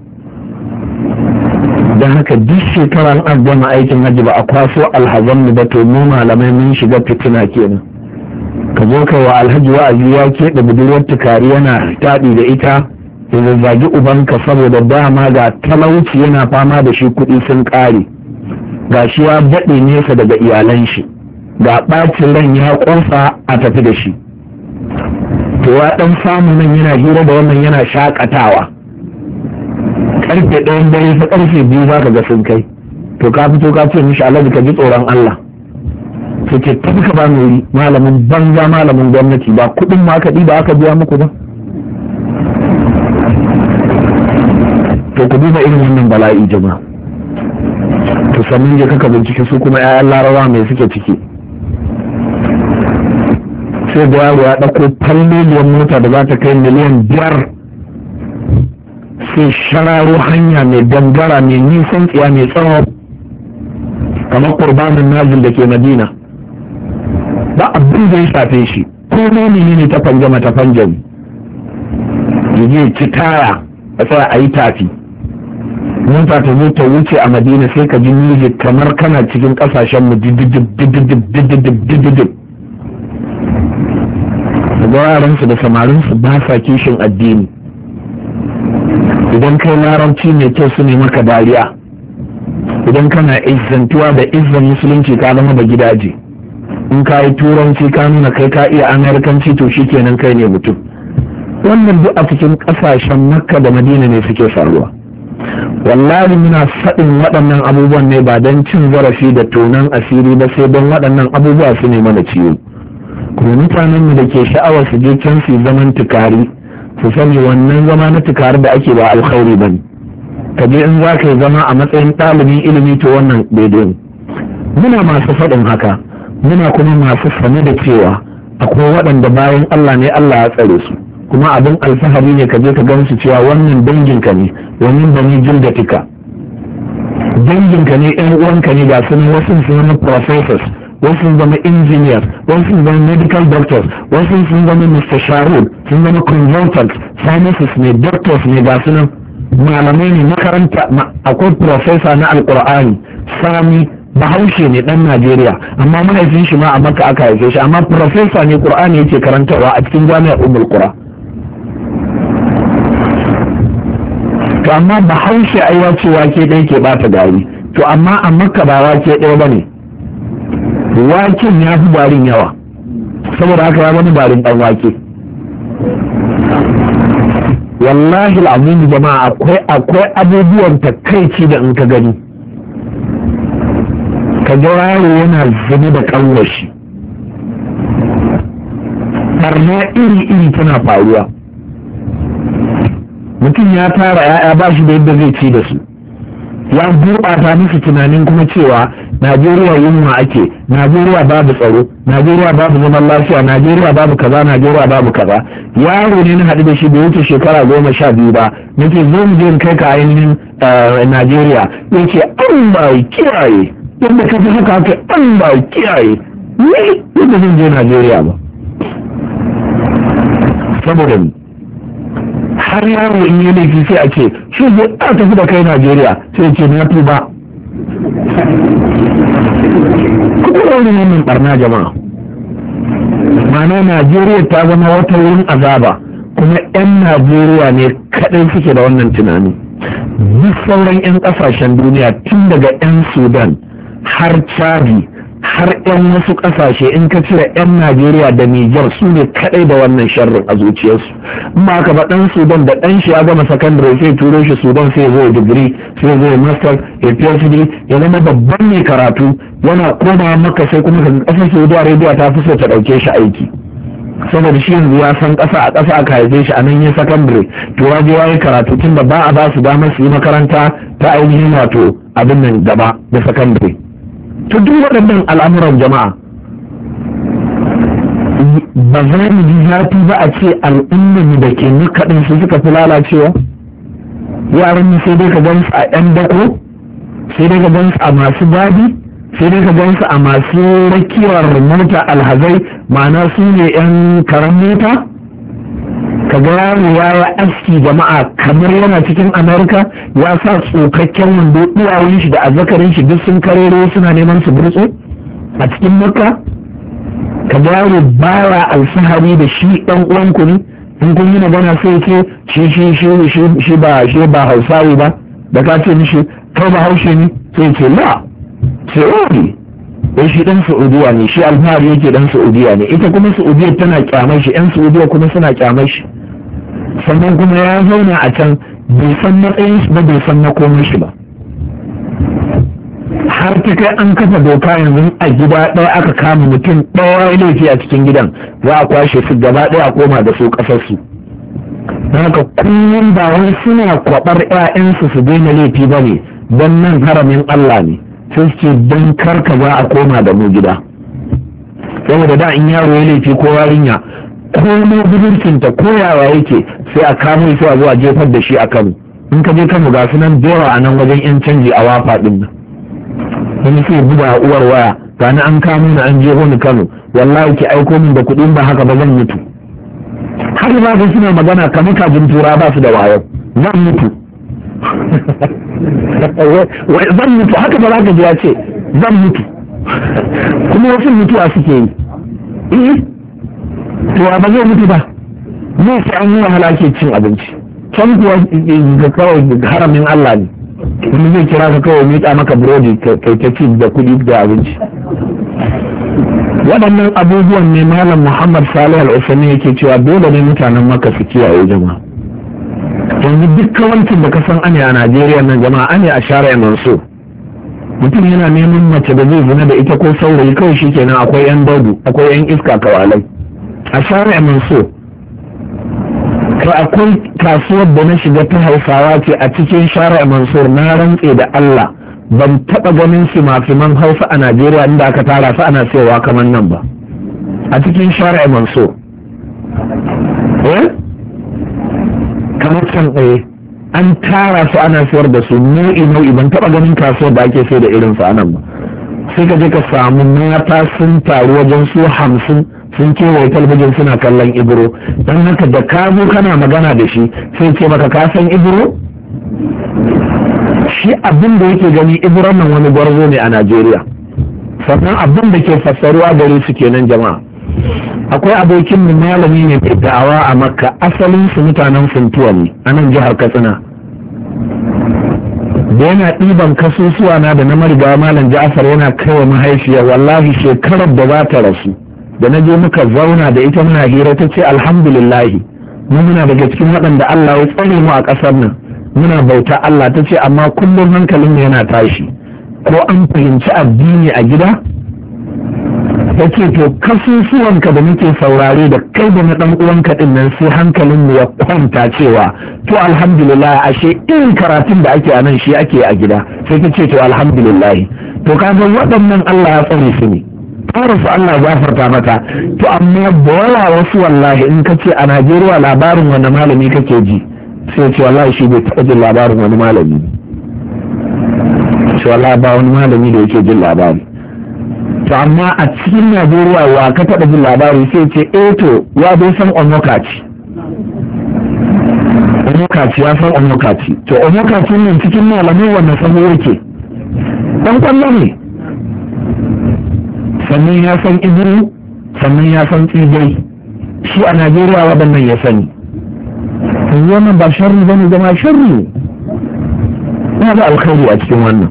Don haka duk shekarar an gama aikin hajji ba a kwaso alhazanmu ba, to mu malamai mun shiga fitina kenan. Ka zo kai wa alhaji wa'azi ya keɗe budurwar tukari yana taɗi da ita, ya zazzagi ubanka saboda dama ga talauci yana fama da shi, kuɗi sun ƙare, ga shi ya daɗe nesa daga iyalan shi, ga ɓacin ran ya ƙosa a tafi da shi. To ya ɗan samu nan yana hira da wannan yana shaƙatawa, ƙarfe ɗayan dare ta ƙarfe biyu za ka ga sun kai. To ka fito ka ce mishi alhaji ka ji tsoron Allah, to ke tafi ka ba wuri, malamin banza malamin gwamnati, ba kuɗin ma aka ɗiba aka biya muku ba. To ku duba irin wannan bala'i jama'a. To sannan je kaka bincike su kuma 'ya'yan larawa mai suke ciki. Sai da yaro ya ɗauko falliliyar mota da za ta kai miliyan biyar, sai shararo hanya mai gangara mai nisan tsiya mai tsawo kamar kurbanin nazil da ke Madina. Ba abin da ya shafe shi, ko ne ne ta fanjama ta fanjami, yaje ci taya a tsaya a yi tafi. Mota ta zo ta wuce a Madina sai ka ji music kamar kana cikin kasashen mu dididib dididib dididib dididib. Da yaransu da samarinsu ba sa kishin addini. Idan kai larabci mai kyau su ne maka dariya, idan kana izzantuwa da izzan musulunci ka zama da gidaje, in ka yi turanci ka nuna kai ka iya amerikanci to shi kenan kai ne mutum. Wannan duk a cikin kasashen Makka da Madina ne suke faruwa. Wallahi muna faɗin waɗannan abubuwan ne ba don cin zarafi da tonan asiri ba, sai don waɗannan abubuwa su ne mana ciwo. Kuma mutanen mu da ke sha'awar su je can su zaman tukari, su sani wannan zama na tukari da ake ba alkhairi bane. Ka je in za ka yi zama a matsayin ɗalibin ilimi to wannan daidai ne. Muna masu faɗin haka, muna kuma masu sane da cewa akwai waɗanda bayan Allah ne Allah ya tsare su, kuma abin alfahari ne ka je ka gansu cewa wannan danginka ne, wannan bani jildatika, danginka ne, yan uwanka ne, ga sunan wasu sun zama professors, wasu sun zama engineers, wasu sun zama medical doctors, wasu sun zama mustasharun, sun zama consultants, scientists ne, doctors ne, ga sunan malamai ne, makaranta. Akwai professor na alkur'ani Sami Bahaushe ne, dan Najeriya, amma mahaifin shi ma a Makka aka haife shi, amma professor ne, Qur'ani yake karantarwa a cikin jami'ar Ummul Qura. To amma Bahaushe ai ya ce wake ɗaya ke bata gari, to amma a Makka ba wake ɗaya bane, waken ya fi barin yawa, saboda haka ya wani barin ɗan wake. Wallahi al'azim jama'a, akwai akwai abubuwan takaici da in ka gani, ka ga yaro yana zane da kanwashi, barna iri-iri tana faruwa. Mutum ya tara ya'ya ba shi da yadda zai ci da su, ya gurɓata musu tunanin kuma cewa Najeriya yunwa ake, Najeriya babu tsaro, Najeriya babu zaman lafiya, Najeriya babu kaza, Najeriya babu kaza. Yaro ne na haɗu da shi bai wuce shekara goma sha biyu ba, nake zo mu je in kai ka ainihin Najeriya, yace an ba kiyaye, yadda ka fi haka haka an ba kiyaye, ni yadda zan je Najeriya ba. Saboda ni har yaro in yi laifi sai a ce shi zai a tafi da kai Najeriya, sai ce na tuba. Kuma wani wannan barna jama'a, ma'ana Najeriya ta zama wata wurin azaba, kuma 'yan Najeriya ne kaɗai suke da wannan tunani. Duk sauran 'yan ƙasashen duniya tun daga 'yan Sudan har Chadi har 'yan wasu ƙasashe, in ka cire 'yan Najeriya da Nijar, su ne kaɗai da wannan sharrin a zuciyarsu. In ba ka ba ɗan Sudan da ɗan shi ya gama sakandare sai turo shi Sudan sai zo digiri, sai zo master, ya P H D, ya zama babban mai karatu, yana koma maka sai kuma ƙasar Saudi Arabia ta fi so ta ɗauke shi aiki. Saboda shi yanzu ya san ƙasa a ƙasa aka haife shi a nan yin sakandare, to ya je ya yi karatu tun da ba a ba su damar su yi makaranta ta ainihin wato abin nan gaba da sakandare. To duk waɗannan al'amuran jama'a ba za mu ji zafi ba a ce al'ummar da ke makaɗin su suka fi lalacewa. Yaran mu sai dai ka gan su a yan dako, sai dai ka gan su a masu gadi, sai dai ka gan su a masu rakiyar mota alhazai, ma'ana su ne yan karan mota. Ka ga yaro ya yi aski jama'a kamar yana cikin Amerika, ya sa tsokakken wando, duwawun shi da azzakarin shi duk sun karero suna neman su burtsu a cikin Makka. Ka ga yaro baya alfahari da shi ɗan uwanku ne, in kun yi magana sai ce shi shi shi shi shi ba shi ba Hausawi ba, da ka ce mishi kai ba Haushe ne sai ce la sai ori wai shi dan Saudiya ne, shi alfahari yake dan Saudiya ne, ita kuma Saudiya tana kyamar shi, yan Saudiya kuma suna kyamar shi. Sannan kuma ya zauna a can bai san matsayin shi ba, bai san na komai shi ba. Har ta kai an kafa doka yanzu a gida ɗaya aka kama mutum ɗaya laifi a cikin gidan, za a kwashe su gaba ɗaya a koma da su ƙasarsu. Haka kullum ba wai suna kwaɓar 'ya'yansu su daina laifi ba ne don nan haramin Allah ne, sai su ce don karka za a koma da mu gida. Saboda da in yaro ya laifi ko yarinya komai budurcinta ko yawa yake sai a kamo sai a zo a jefar da shi a Kano. In ka je Kano ga su nan da yawa a nan wajen 'yan canji a wafa ɗin nan. wani sai buga uwar waya gani an kamo ni an jeho ni Kano, wallahi ki aiko min da kuɗin ba haka ba zan mutu. har ba su suna magana kamar kajin tura ba su da wayo, zan mutu zan mutu haka ba za ka ji ya ce zan mutu kuma wasu mutuwa suke yi. eh to ba zai mutu ba, ne sai an yi wahala ke cin abinci can kuwa ga kawai haramin Allah ne, wani zai kira ka kawai miƙa maka burodi kai ta ci da kuɗi da abinci. Waɗannan abubuwan ne Malam Muhammad Salih Al-Usaini yake cewa dole ne mutanen Makka su kiyaye jama'a. Yanzu duk kawancin da ka san ane a Najeriya nan jama'a ane a shari'a Mansur. Mutum yana neman mace da zai zina da ita ko saurayi kawai shi kenan akwai yan daudu, akwai yan iska kawalai. A shari'a Mansur kai akwai kasuwar da na shiga ta Hausawa ce a cikin shari'a Mansur, na rantse da Allah ban taɓa ganin simafiman Hausa a Najeriya inda aka tara su ana sayarwa kamar nan ba. A cikin shari'a Mansur eh kamar can ɗaya an tara su ana sayar da su nau'i nau'i, ban taɓa ganin kasuwar da ake sai da irin su anan ba. sai ka je ka samu mata sun taru wajen su hamsin sun kewaye talabijin suna kallon ibro, don haka da ka zo kana magana da shi sai ce maka ka san ibro. Shi abin da yake gani ibron nan wani gwarzo ne a Najeriya, sannan abin da ke fassaruwa gare su kenan jama'a. Akwai abokin mu malami ne mai da'awa a Makka, asalin su mutanen Funtuwa ne a nan jihar Katsina, da yana ɗiban kasusuwa na da na mariga malam Ja'far yana kaiwa mahaifiya, wallahi shekarar da za ta rasu da na je muka zauna da ita muna hira ta ce alhamdulillahi mu muna daga cikin waɗanda Allah ya tsare mu a ƙasar nan muna bauta Allah, ta ce amma kullum hankalin yana tashi ko an fahimci addini a gida. ta ce to kasusuwanka da muke saurare da kai da na ɗan uwanka ɗin nan sai hankalin mu ya kwanta cewa to alhamdulillah ashe irin karatun da ake a nan shi ake a gida. sai ta ce to alhamdulillah, to kaga waɗannan Allah ya tsare su ne, fara su Allah gafarta mata. to amma bawa wasu wallahi in ka ce a Najeriya labarin wani malami kake ji, sai ce wallahi shi bai taɓa jin labarin wani malami, ce wallahi ba wani malami da yake jin labari. to amma a cikin Najeriya wa ka taɓa jin labari sai ce eh to ya bai san Omokaci. Omokaci ya san Omokaci. to Omokaci nan cikin malamai wannan sabo yake dan kwallo ne, sannan ya san Ibru, sannan ya san Tsigai. shi a Najeriya waɗannan ya sani. wannan ba sharri bane, zama sharri ne da alkhairi a cikin wannan.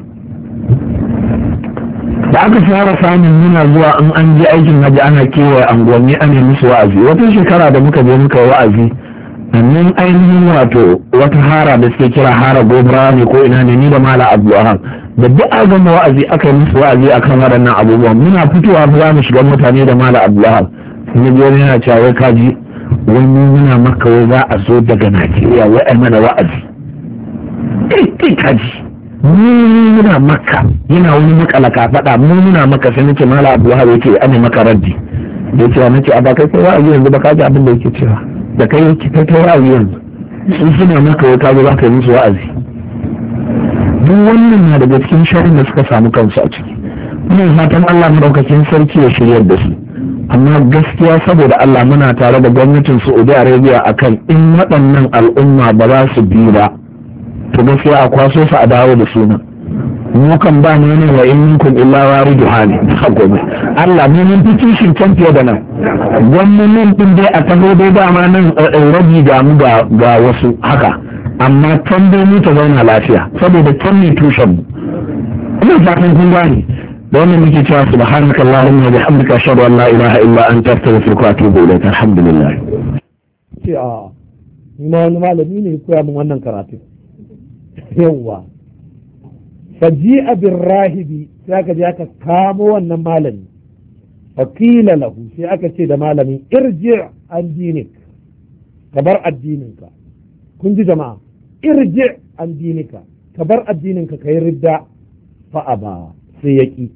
da aka fara samun muna zuwa in an je aikin haji ana kewaye anguwanni ana musu wa'azi. wata shekara da muka je muka wa'azi nan ainihin wato wata hara da suke kira hara gobra ne ko ina ne, ni da mala abdulwahab da duk a gama wa'azi aka yi musu wa'azi akan waɗannan abubuwan. muna fitowa za mu shiga mutane da mala abdulwahab ne je wani yana cewa wai kaji wani muna maka wai za a zo daga Najeriya wai ai mana wa'azi. eh kaji mu muna maka yana wani makalaka faɗa mu muna maka sai nace mala abdulwahab yake ane maka raddi. da cewa nace a ba kai kai wa'azi yanzu ba ka ji abin da yake cewa da kai yake kai kai wa'azi yanzu sun suna maka wai ka zo za ka yi musu wa'azi. duk wannan na daga cikin sharrin da suka samu kansu a ciki. muna fatan Allah madaukakin sarki ya shiryar da su, amma gaskiya saboda Allah muna tare da gwamnatin Saudi Arabia akan in waɗannan al'umma ba za su bi ba to gaskiya a kwaso su a dawo da suna. mu kan ba mu ne wa in minkum illa waridu hali gobe Allah mu mun fi kishin can fiye da nan. gwamnatin din dai a taho dai dama nan rabi ga mu ga wasu haka, amma can dai mu ta zauna lafiya saboda can ne tushen mu. ina fatan kun gane da wannan muke cewa subhanaka allahumma wa bihamdika ashhadu an la ilaha illa anta astaghfiruka wa atubu ilayk. alhamdulillah. ce a ni ma wani malami ne koya min wannan karatu. yawwa faji'a bin rahibi sai aka je aka kamo wannan malami fakila lahu sai aka ce da malamin irji an dinik ka bar addininka. kun ji jama'a, irji an dinika ka bar addininka ka yi ridda fa'a ba sai ya ƙi.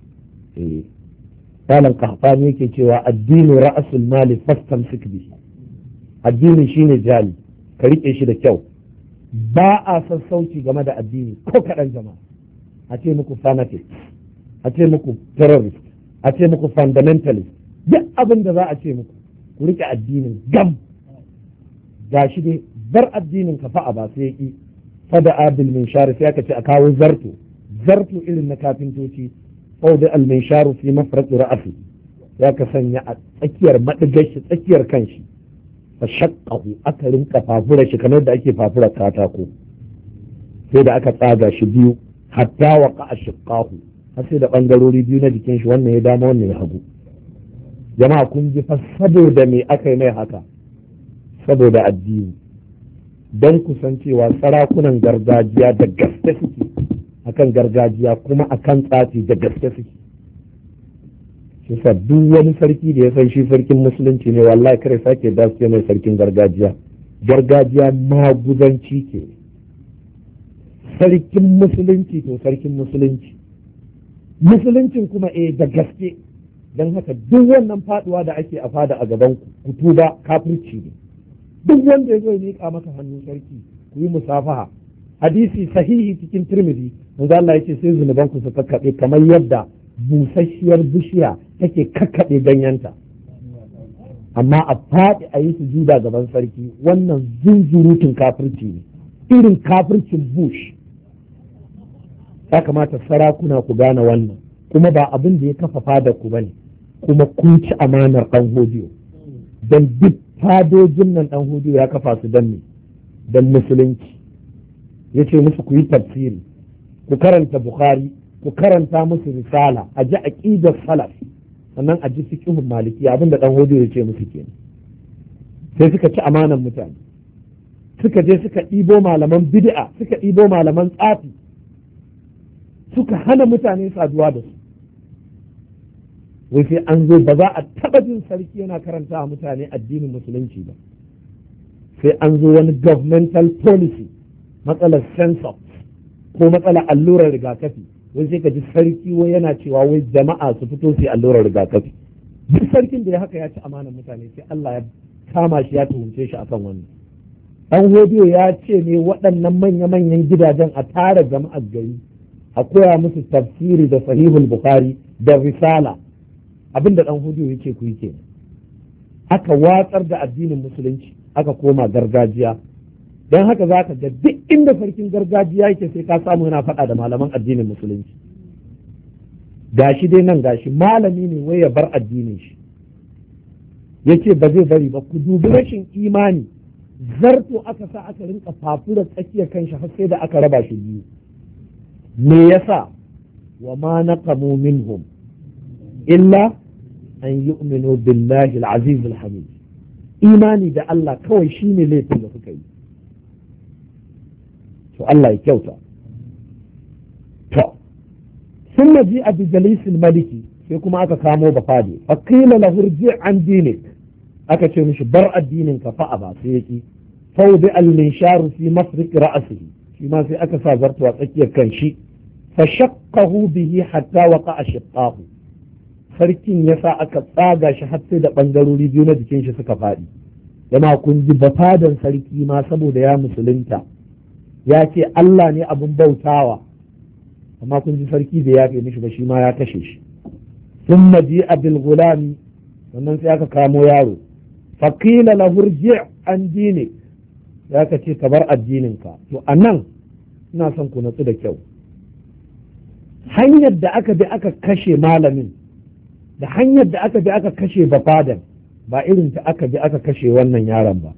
Malam Qahtani yake cewa addini ra'asul mali fastamsik bihi, addini shine jali ka rike shi da kyau. ba a sassauci game da addini ko kaɗan jama'a. a ce muku fanatic, a ce muku terrorist, a ce muku fundamentalist, duk abin da za a ce muku ku rike addinin gam. ga shi dai bar addinin ka fa'a ba sai ya ƙi. fada abil min shari sai aka ce a kawo zarto zarto irin na kafintoci. fauda al min sharu fi mafraq ra'si ya ka sanya a tsakiyar madigar shi tsakiyar kanshi fa shaqqahu aka rinka fafura shi kamar da ake fafura katako sai da aka tsaga shi biyu hatta waqa shiqqahu har sai da bangarori biyu na jikin shi wannan ya dama wannan ya hagu. jama'a kun ji fa saboda me aka yi mai haka? saboda addini. don kusancewa sarakunan gargajiya da gaske suke akan gargajiya kuma akan tsafi da gaske suke. shi sa duk wani sarki da ya san shi sarkin musulunci ne wallahi kare sake da su mai sarkin gargajiya. gargajiya maguzanci ke. sarkin musulunci to sarkin musulunci musuluncin kuma eh da gaske. don haka duk wannan faduwa da ake a fada a gaban ku ku tuba kafirci ne. duk wanda ya zo ya miƙa maka hannun sarki ku yi musafaha. hadisi sahihi cikin Tirmidhi manzo Allah yace sai zunuban ku su kakkabe kamar yadda busasshiyar bishiya take kakkabe ganyenta. amma a faɗi a yi sujuda gaban sarki wannan zunzurutun kafirci ne, irin kafircin bush. ya kamata sarakuna ku gane wannan, kuma ba abin da ya kafa fada ku bane, kuma kun ci amanar ɗan hodiyo. don duk fadojin nan ɗan hodiyo ya kafa su don ne don musulunci. ya ce musu ku yi tafsiri, ku karanta bukhari, ku karanta musu risala, a ji aqidar salaf, sannan a ji fiqhun maliki. abin da ɗan hodiyo ya ce musu kenan. sai suka ci amanar mutane, suka je suka ɗibo malaman bid'a, suka ɗibo malaman tsafi, suka hana mutane saduwa da su. wai sai an zo ba za a taɓa jin sarki yana karanta wa mutane addinin musulunci ba, sai an zo wani governmental policy, matsalar census ko matsalar allurar rigakafi. wai sai ka ji sarki wai yana cewa wai jama'a su fito su yi allurar rigakafi. duk sarkin da ya haka ya ci amanar mutane sai Allah ya kama shi ya tuhumce shi akan wannan. dan hodiyo ya ce ne waɗannan manya-manyan gidajen a tara jama'ar gari a koya musu tafsiri da sahihul bukhari da risala. abinda dan hodiyo yake ku yi kenan. aka watsar da addinin musulunci aka koma gargajiya. don haka za ka ga duk inda sarkin gargajiya yake sai ka samu yana faɗa da malaman addinin musulunci. gashi dai nan gashi malami ne wai ya bar addinin shi, yace ba zai bari ba. ku dubi rashin imani, zarto aka sa aka rinka fafura tsakiyar kanshi har sai da aka raba shi biyu. me yasa? wa ma naqamu minhum illa an yu'minu billahi al-aziz al-hamid. imani da Allah kawai shine laifin da suka yi. to Allah ya kyauta. to sun maji a bijalisil maliki sai kuma aka kamo bafade, faqila lahu irji an dinik, aka ce mishi bar addinin ka fa'a ba sai yaki. fawdi al-minsharu fi mafriq ra'sihi, shi ma sai aka sa zarto a tsakiyar kan shi. fa shaqqahu bihi hatta waqa'a shiqqahu, sarkin ya sa aka tsaga shi har sai da ɓangarori biyu na jikin shi suka faɗi. Jama'a kun ji bafadan sarki ma saboda ya musulunta ya ce Allah ne abin bautawa, amma kun ji sarki da ya fi mishi ba, shi ma ya kashe shi. sun maji abil gulami, sannan sai aka kamo yaro, faƙila lahu irji' an dinik, ya ka ce ka bar addininka. To a nan ina son ku natsu da kyau, hanyar da aka bi aka kashe malamin da hanyar da aka bi aka kashe bafadan ba irin ta aka bi aka kashe wannan yaron ba.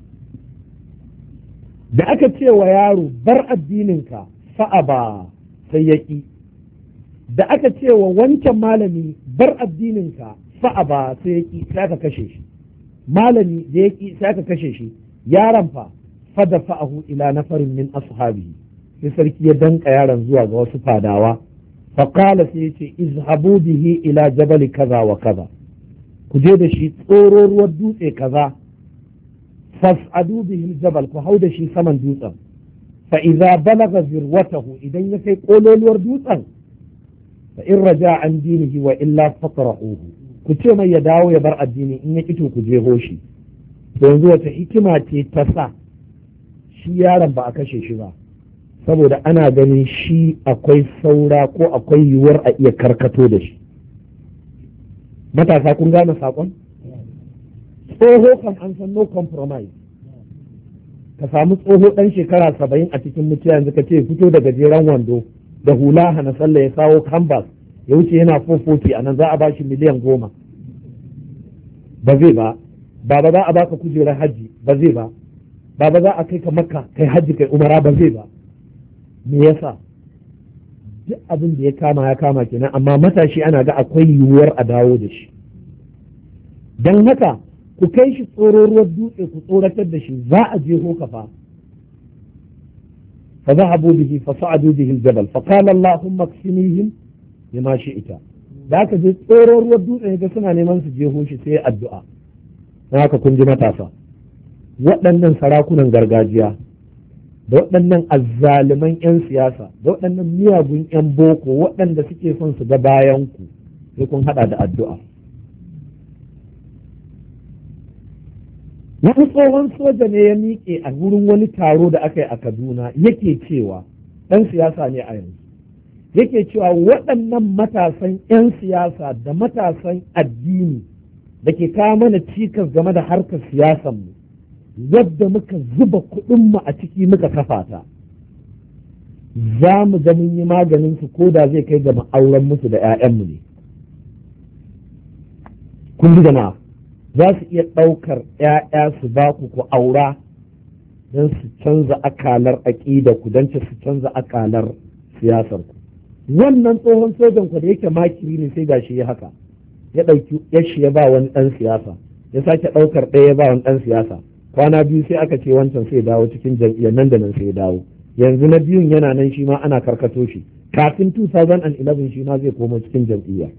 Da aka ce wa yaro bar addininka fa'a ba sai ya ƙi, da aka ce wa wancan malami bar addininka fa'a ba sai ya ƙi, sai aka kashe shi. Malami da ya ƙi sai aka kashe shi, yaron fa fada fa'ahu ila nafarin min ashabihi, sai sarki ya danka yaron zuwa ga wasu fadawa. faƙala sai ya ce izhabu bihi ila jabali kaza wa kaza, ku je da shi tsoro ruwan dutse kaza, fas'adu bihi jabal, ku hau da shi saman dutsen, fa idza balaga zirwatahu, idan ya kai kololuwar dutsen, fa in raja an dinihi wa illa faqra'uhu, ku ce mai ya dawo ya bar addini, in ya kito ku je hoshi. To yanzu wata hikima ce ta sa shi yaron ba a kashe shi ba, saboda ana ganin shi akwai saura ko akwai yiwuwar a iya karkato da shi. Matasa kun gane saƙon? Tsoho kan an san no compromise. Ka samu tsoho ɗan shekara saba'in a cikin mutuwa yanzu ka ce fito da gajeren wando da hula hana sallah ya kawo canvas ya wuce yana fofoti a nan za a ba shi miliyan goma. Ba zai ba. Baba za a baka kujerar hajji, ba zai ba. Baba za a kai ka makka kai hajji kai umara, ba zai ba. Me yasa? Duk abin da ya kama ya kama kenan, amma matashi ana ga akwai yiwuwar a dawo da shi. Don haka ku kai shi tsoro ruwan dutse ku tsoratar da shi, za a je ho kafa. fa zahabu bihi fa sa'adu bihi al-jabal fa qala Allahumma kfinihim bima shi'ta. Da aka je tsoro ruwan dutse ga suna neman su je ho shi sai addu'a. don haka kun ji matasa, waɗannan sarakunan gargajiya da waɗannan azzaliman 'yan siyasa da waɗannan miyagun 'yan boko waɗanda suke son su ga bayan ku sai kun haɗa da addu'a. Wani tsohon soja ne ya miƙe a wurin wani taro da aka yi a Kaduna yake cewa ɗan siyasa ne a yanzu, yake cewa waɗannan matasan 'yan siyasa da matasan addini da ke kawo mana cikas game da harkar siyasanmu yadda muka zuba kuɗinmu a ciki muka kafa ta, za mu ga mun yi maganin su ko da zai kai ga ma'auren musu da 'ya'yanmu ne. Kun ji jama'a, za su iya ɗaukar 'ya'ya su ba ku ku aura don su canza akalar aƙida ku, don su canza akalar siyasar ku. Wannan tsohon sojan ku da yake makiri ne sai gashi ya haka, ya ɗauki yashi ya ba wani ɗan siyasa, ya sake ɗaukar ɗaya ya ba wani ɗan siyasa. Kwana biyu sai aka ce wancan sai dawo cikin jam'iyyar, nan da nan sai dawo. Yanzu na biyun yana nan shi ma ana karkato shi, kafin two thousand eleven shi ma zai koma cikin jam'iyya.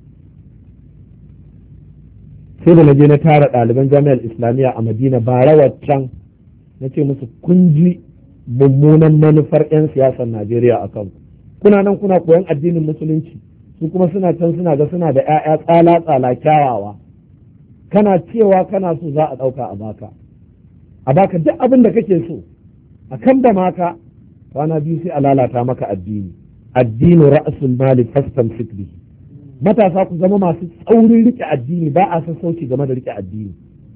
Sai da na je na tara ɗaliban jami'ar islamiyya a Madina bara waccan, na ce musu kun ji mummunan manufar 'yan siyasar Najeriya a kanku. Kuna nan kuna koyon addinin musulunci, su kuma suna can suna ga suna da 'ya'ya tsala tsala kyawawa, kana cewa kana so za a ɗauka a baka a baka duk abin da kake so, a kan da maka kwana biyu sai a lalata maka addini. Addini ra'sul mali fastamsik bihi. Matasa ku zama masu tsaurin rike addini, ba a sassauci game da rike addini.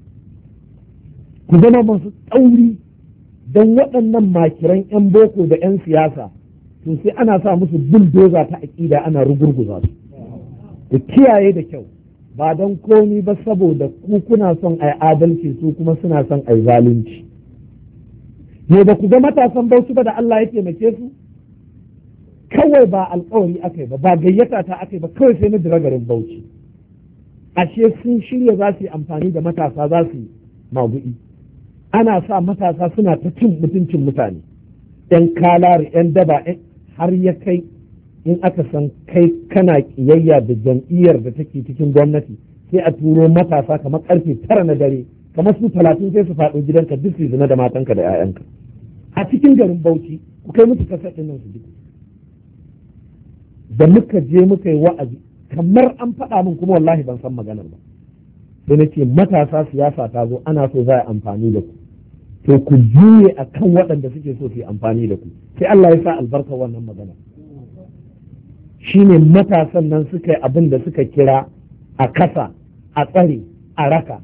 Ku zama masu tsauri, don waɗannan makiran 'yan boko da 'yan siyasa to sai ana sa musu buldoza ta aƙida ana rugurguza su. Ku kiyaye da kyau, ba don komi ba saboda ku kuna son ai adalci su kuma suna son ai zalunci. Ne ba ku ga matasan Bauchi ba da Allah ya taimake su? Kawai ba alkawari aka yi ba, ba gayyata ta aka yi ba, kawai sai na dira garin Bauchi. Ashe sun shirya za su yi amfani da matasa, za su yi maguɗi. Ana sa matasa suna ta cin mutuncin mutane, ‘yan kalari, ‘yan daba, har ya kai in aka san kai kana ƙiyayya da jam'iyyar da take cikin gwamnati, sai a turo matasa kamar karfe tara na dare, kamar su talatin sai su faɗo gidanka duk su zina da matanka da 'ya'yanka a cikin garin Bauchi. Ku kai musu kasar ɗin nan su ji. Da muka je muka yi wa'azi, kamar an faɗa min kuma wallahi ban san maganar ba. sai na ce matasa siyasa ta zo ana so za a amfani da ku, to ku juye a kan waɗanda suke so su yi amfani da ku. Sai Allah ya sa albarkar wannan magana. Shine matasan nan suka yi abin da suka kira a kasa, a tsare, a raka.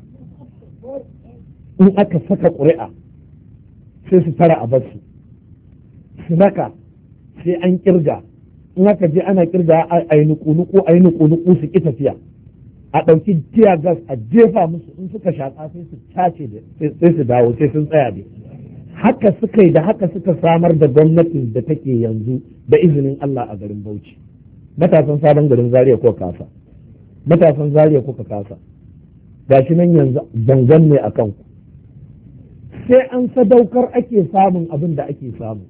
In aka saka ƙuri'a sai su tara a basu, su raka sai an kirga. In aka je ana kirga a yi nuku-nuku a yi nuku-nuku su ƙi tafiya, a ɗauki tiya gas a jefa musu, in suka shaƙa sai su cace sai su dawo sai sun tsaya dai. Haka suka yi da haka suka samar da gwamnatin da take yanzu da izinin Allah a garin Bauchi. Matasan sabon garin Zaria ko kasa, matasan Zaria ko kasa, gashi nan yanzu zangon ne a kanku. Sai an sadaukar ake samun abin da ake samu.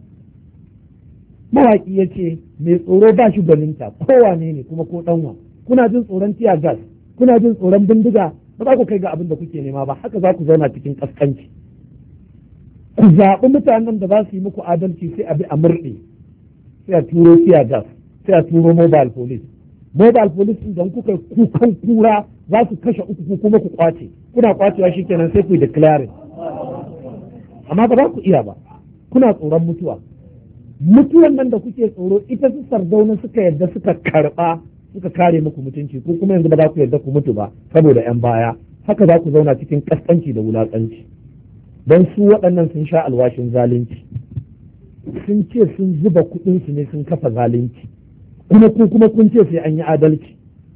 Mawaƙi ya ce mai tsoro ba shi gwaninta, kowane ne kuma ko ɗanwa. Kuna jin tsoron tiya gas, kuna jin tsoron bindiga, ba za ku kai ga abin da kuke nema ba, haka za ku zauna cikin ƙasƙanci. Ku zaɓi mutanen da za su yi muku adalci sai a bi a murɗe, sai a turo tiya gas, sai a turo mobile police. Mobile police idan kuka kukan kura za su kashe uku kuma ku kwace, kuna kwacewa shi kenan sai ku yi declaring. Amma ba za ku iya ba, kuna tsoron mutuwa. Mutuwan nan da kuke tsoro ita su Sardauna suka yadda suka karɓa suka kare muku mutunci, ko kuma yanzu ba za ku yarda ku mutu ba saboda 'yan baya. Haka za ku zauna cikin ƙasƙanci da wulaƙanci. Don su waɗannan sun sha alwashin zalunci, sun ce sun zuba kuɗinsu ne sun kafa zalunci, kuma ku kuma kun ce sai an yi adalci.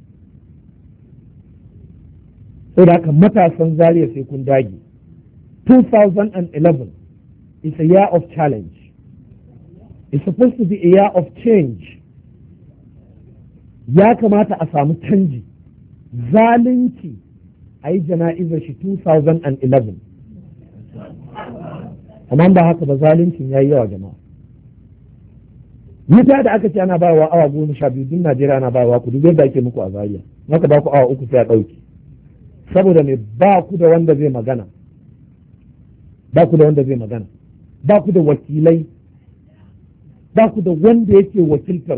Sai da haka matasan Zaria sai kun dage. twenty eleven is a year of challenge. It's supposed to be a year of change. Ya kamata a samu canji. Zalunci a yi jana'izar shi twenty eleven. Amma ba haka ba, zaluncin ya yi yawa jama'a. Wuta da aka ce ana bayarwa awa goma sha biyu, duk Najeriya ana bayarwa, ku duk yadda ake muku a Zaria. Maka ba ku awa uku sai a ɗauki. Saboda me? Ba ku da wanda zai magana. Ba ku da wanda zai magana. Ba ku da wakilai. Ba ku da wanda yake wakiltar.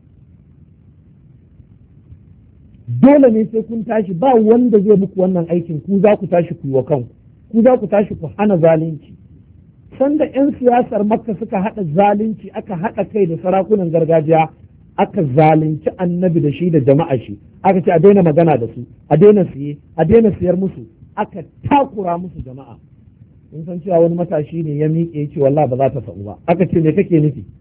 Dole ne sai kun tashi, ba wanda zai muku wannan aikin, ku za ku tashi ku yi wa kanku, ku za ku tashi ku hana zalunci. Sanda 'yan siyasar Makka suka haɗa zalunci, aka haɗa kai da sarakunan gargajiya, aka zalunci annabi da shi da jama'a shi, aka ce a daina magana da su, a daina siye, a daina siyar musu, aka takura musu jama'a. In san cewa wani matashi ne ya miƙe ya ce wallahi ba za ta sa'u ba, aka ce me kake nufi?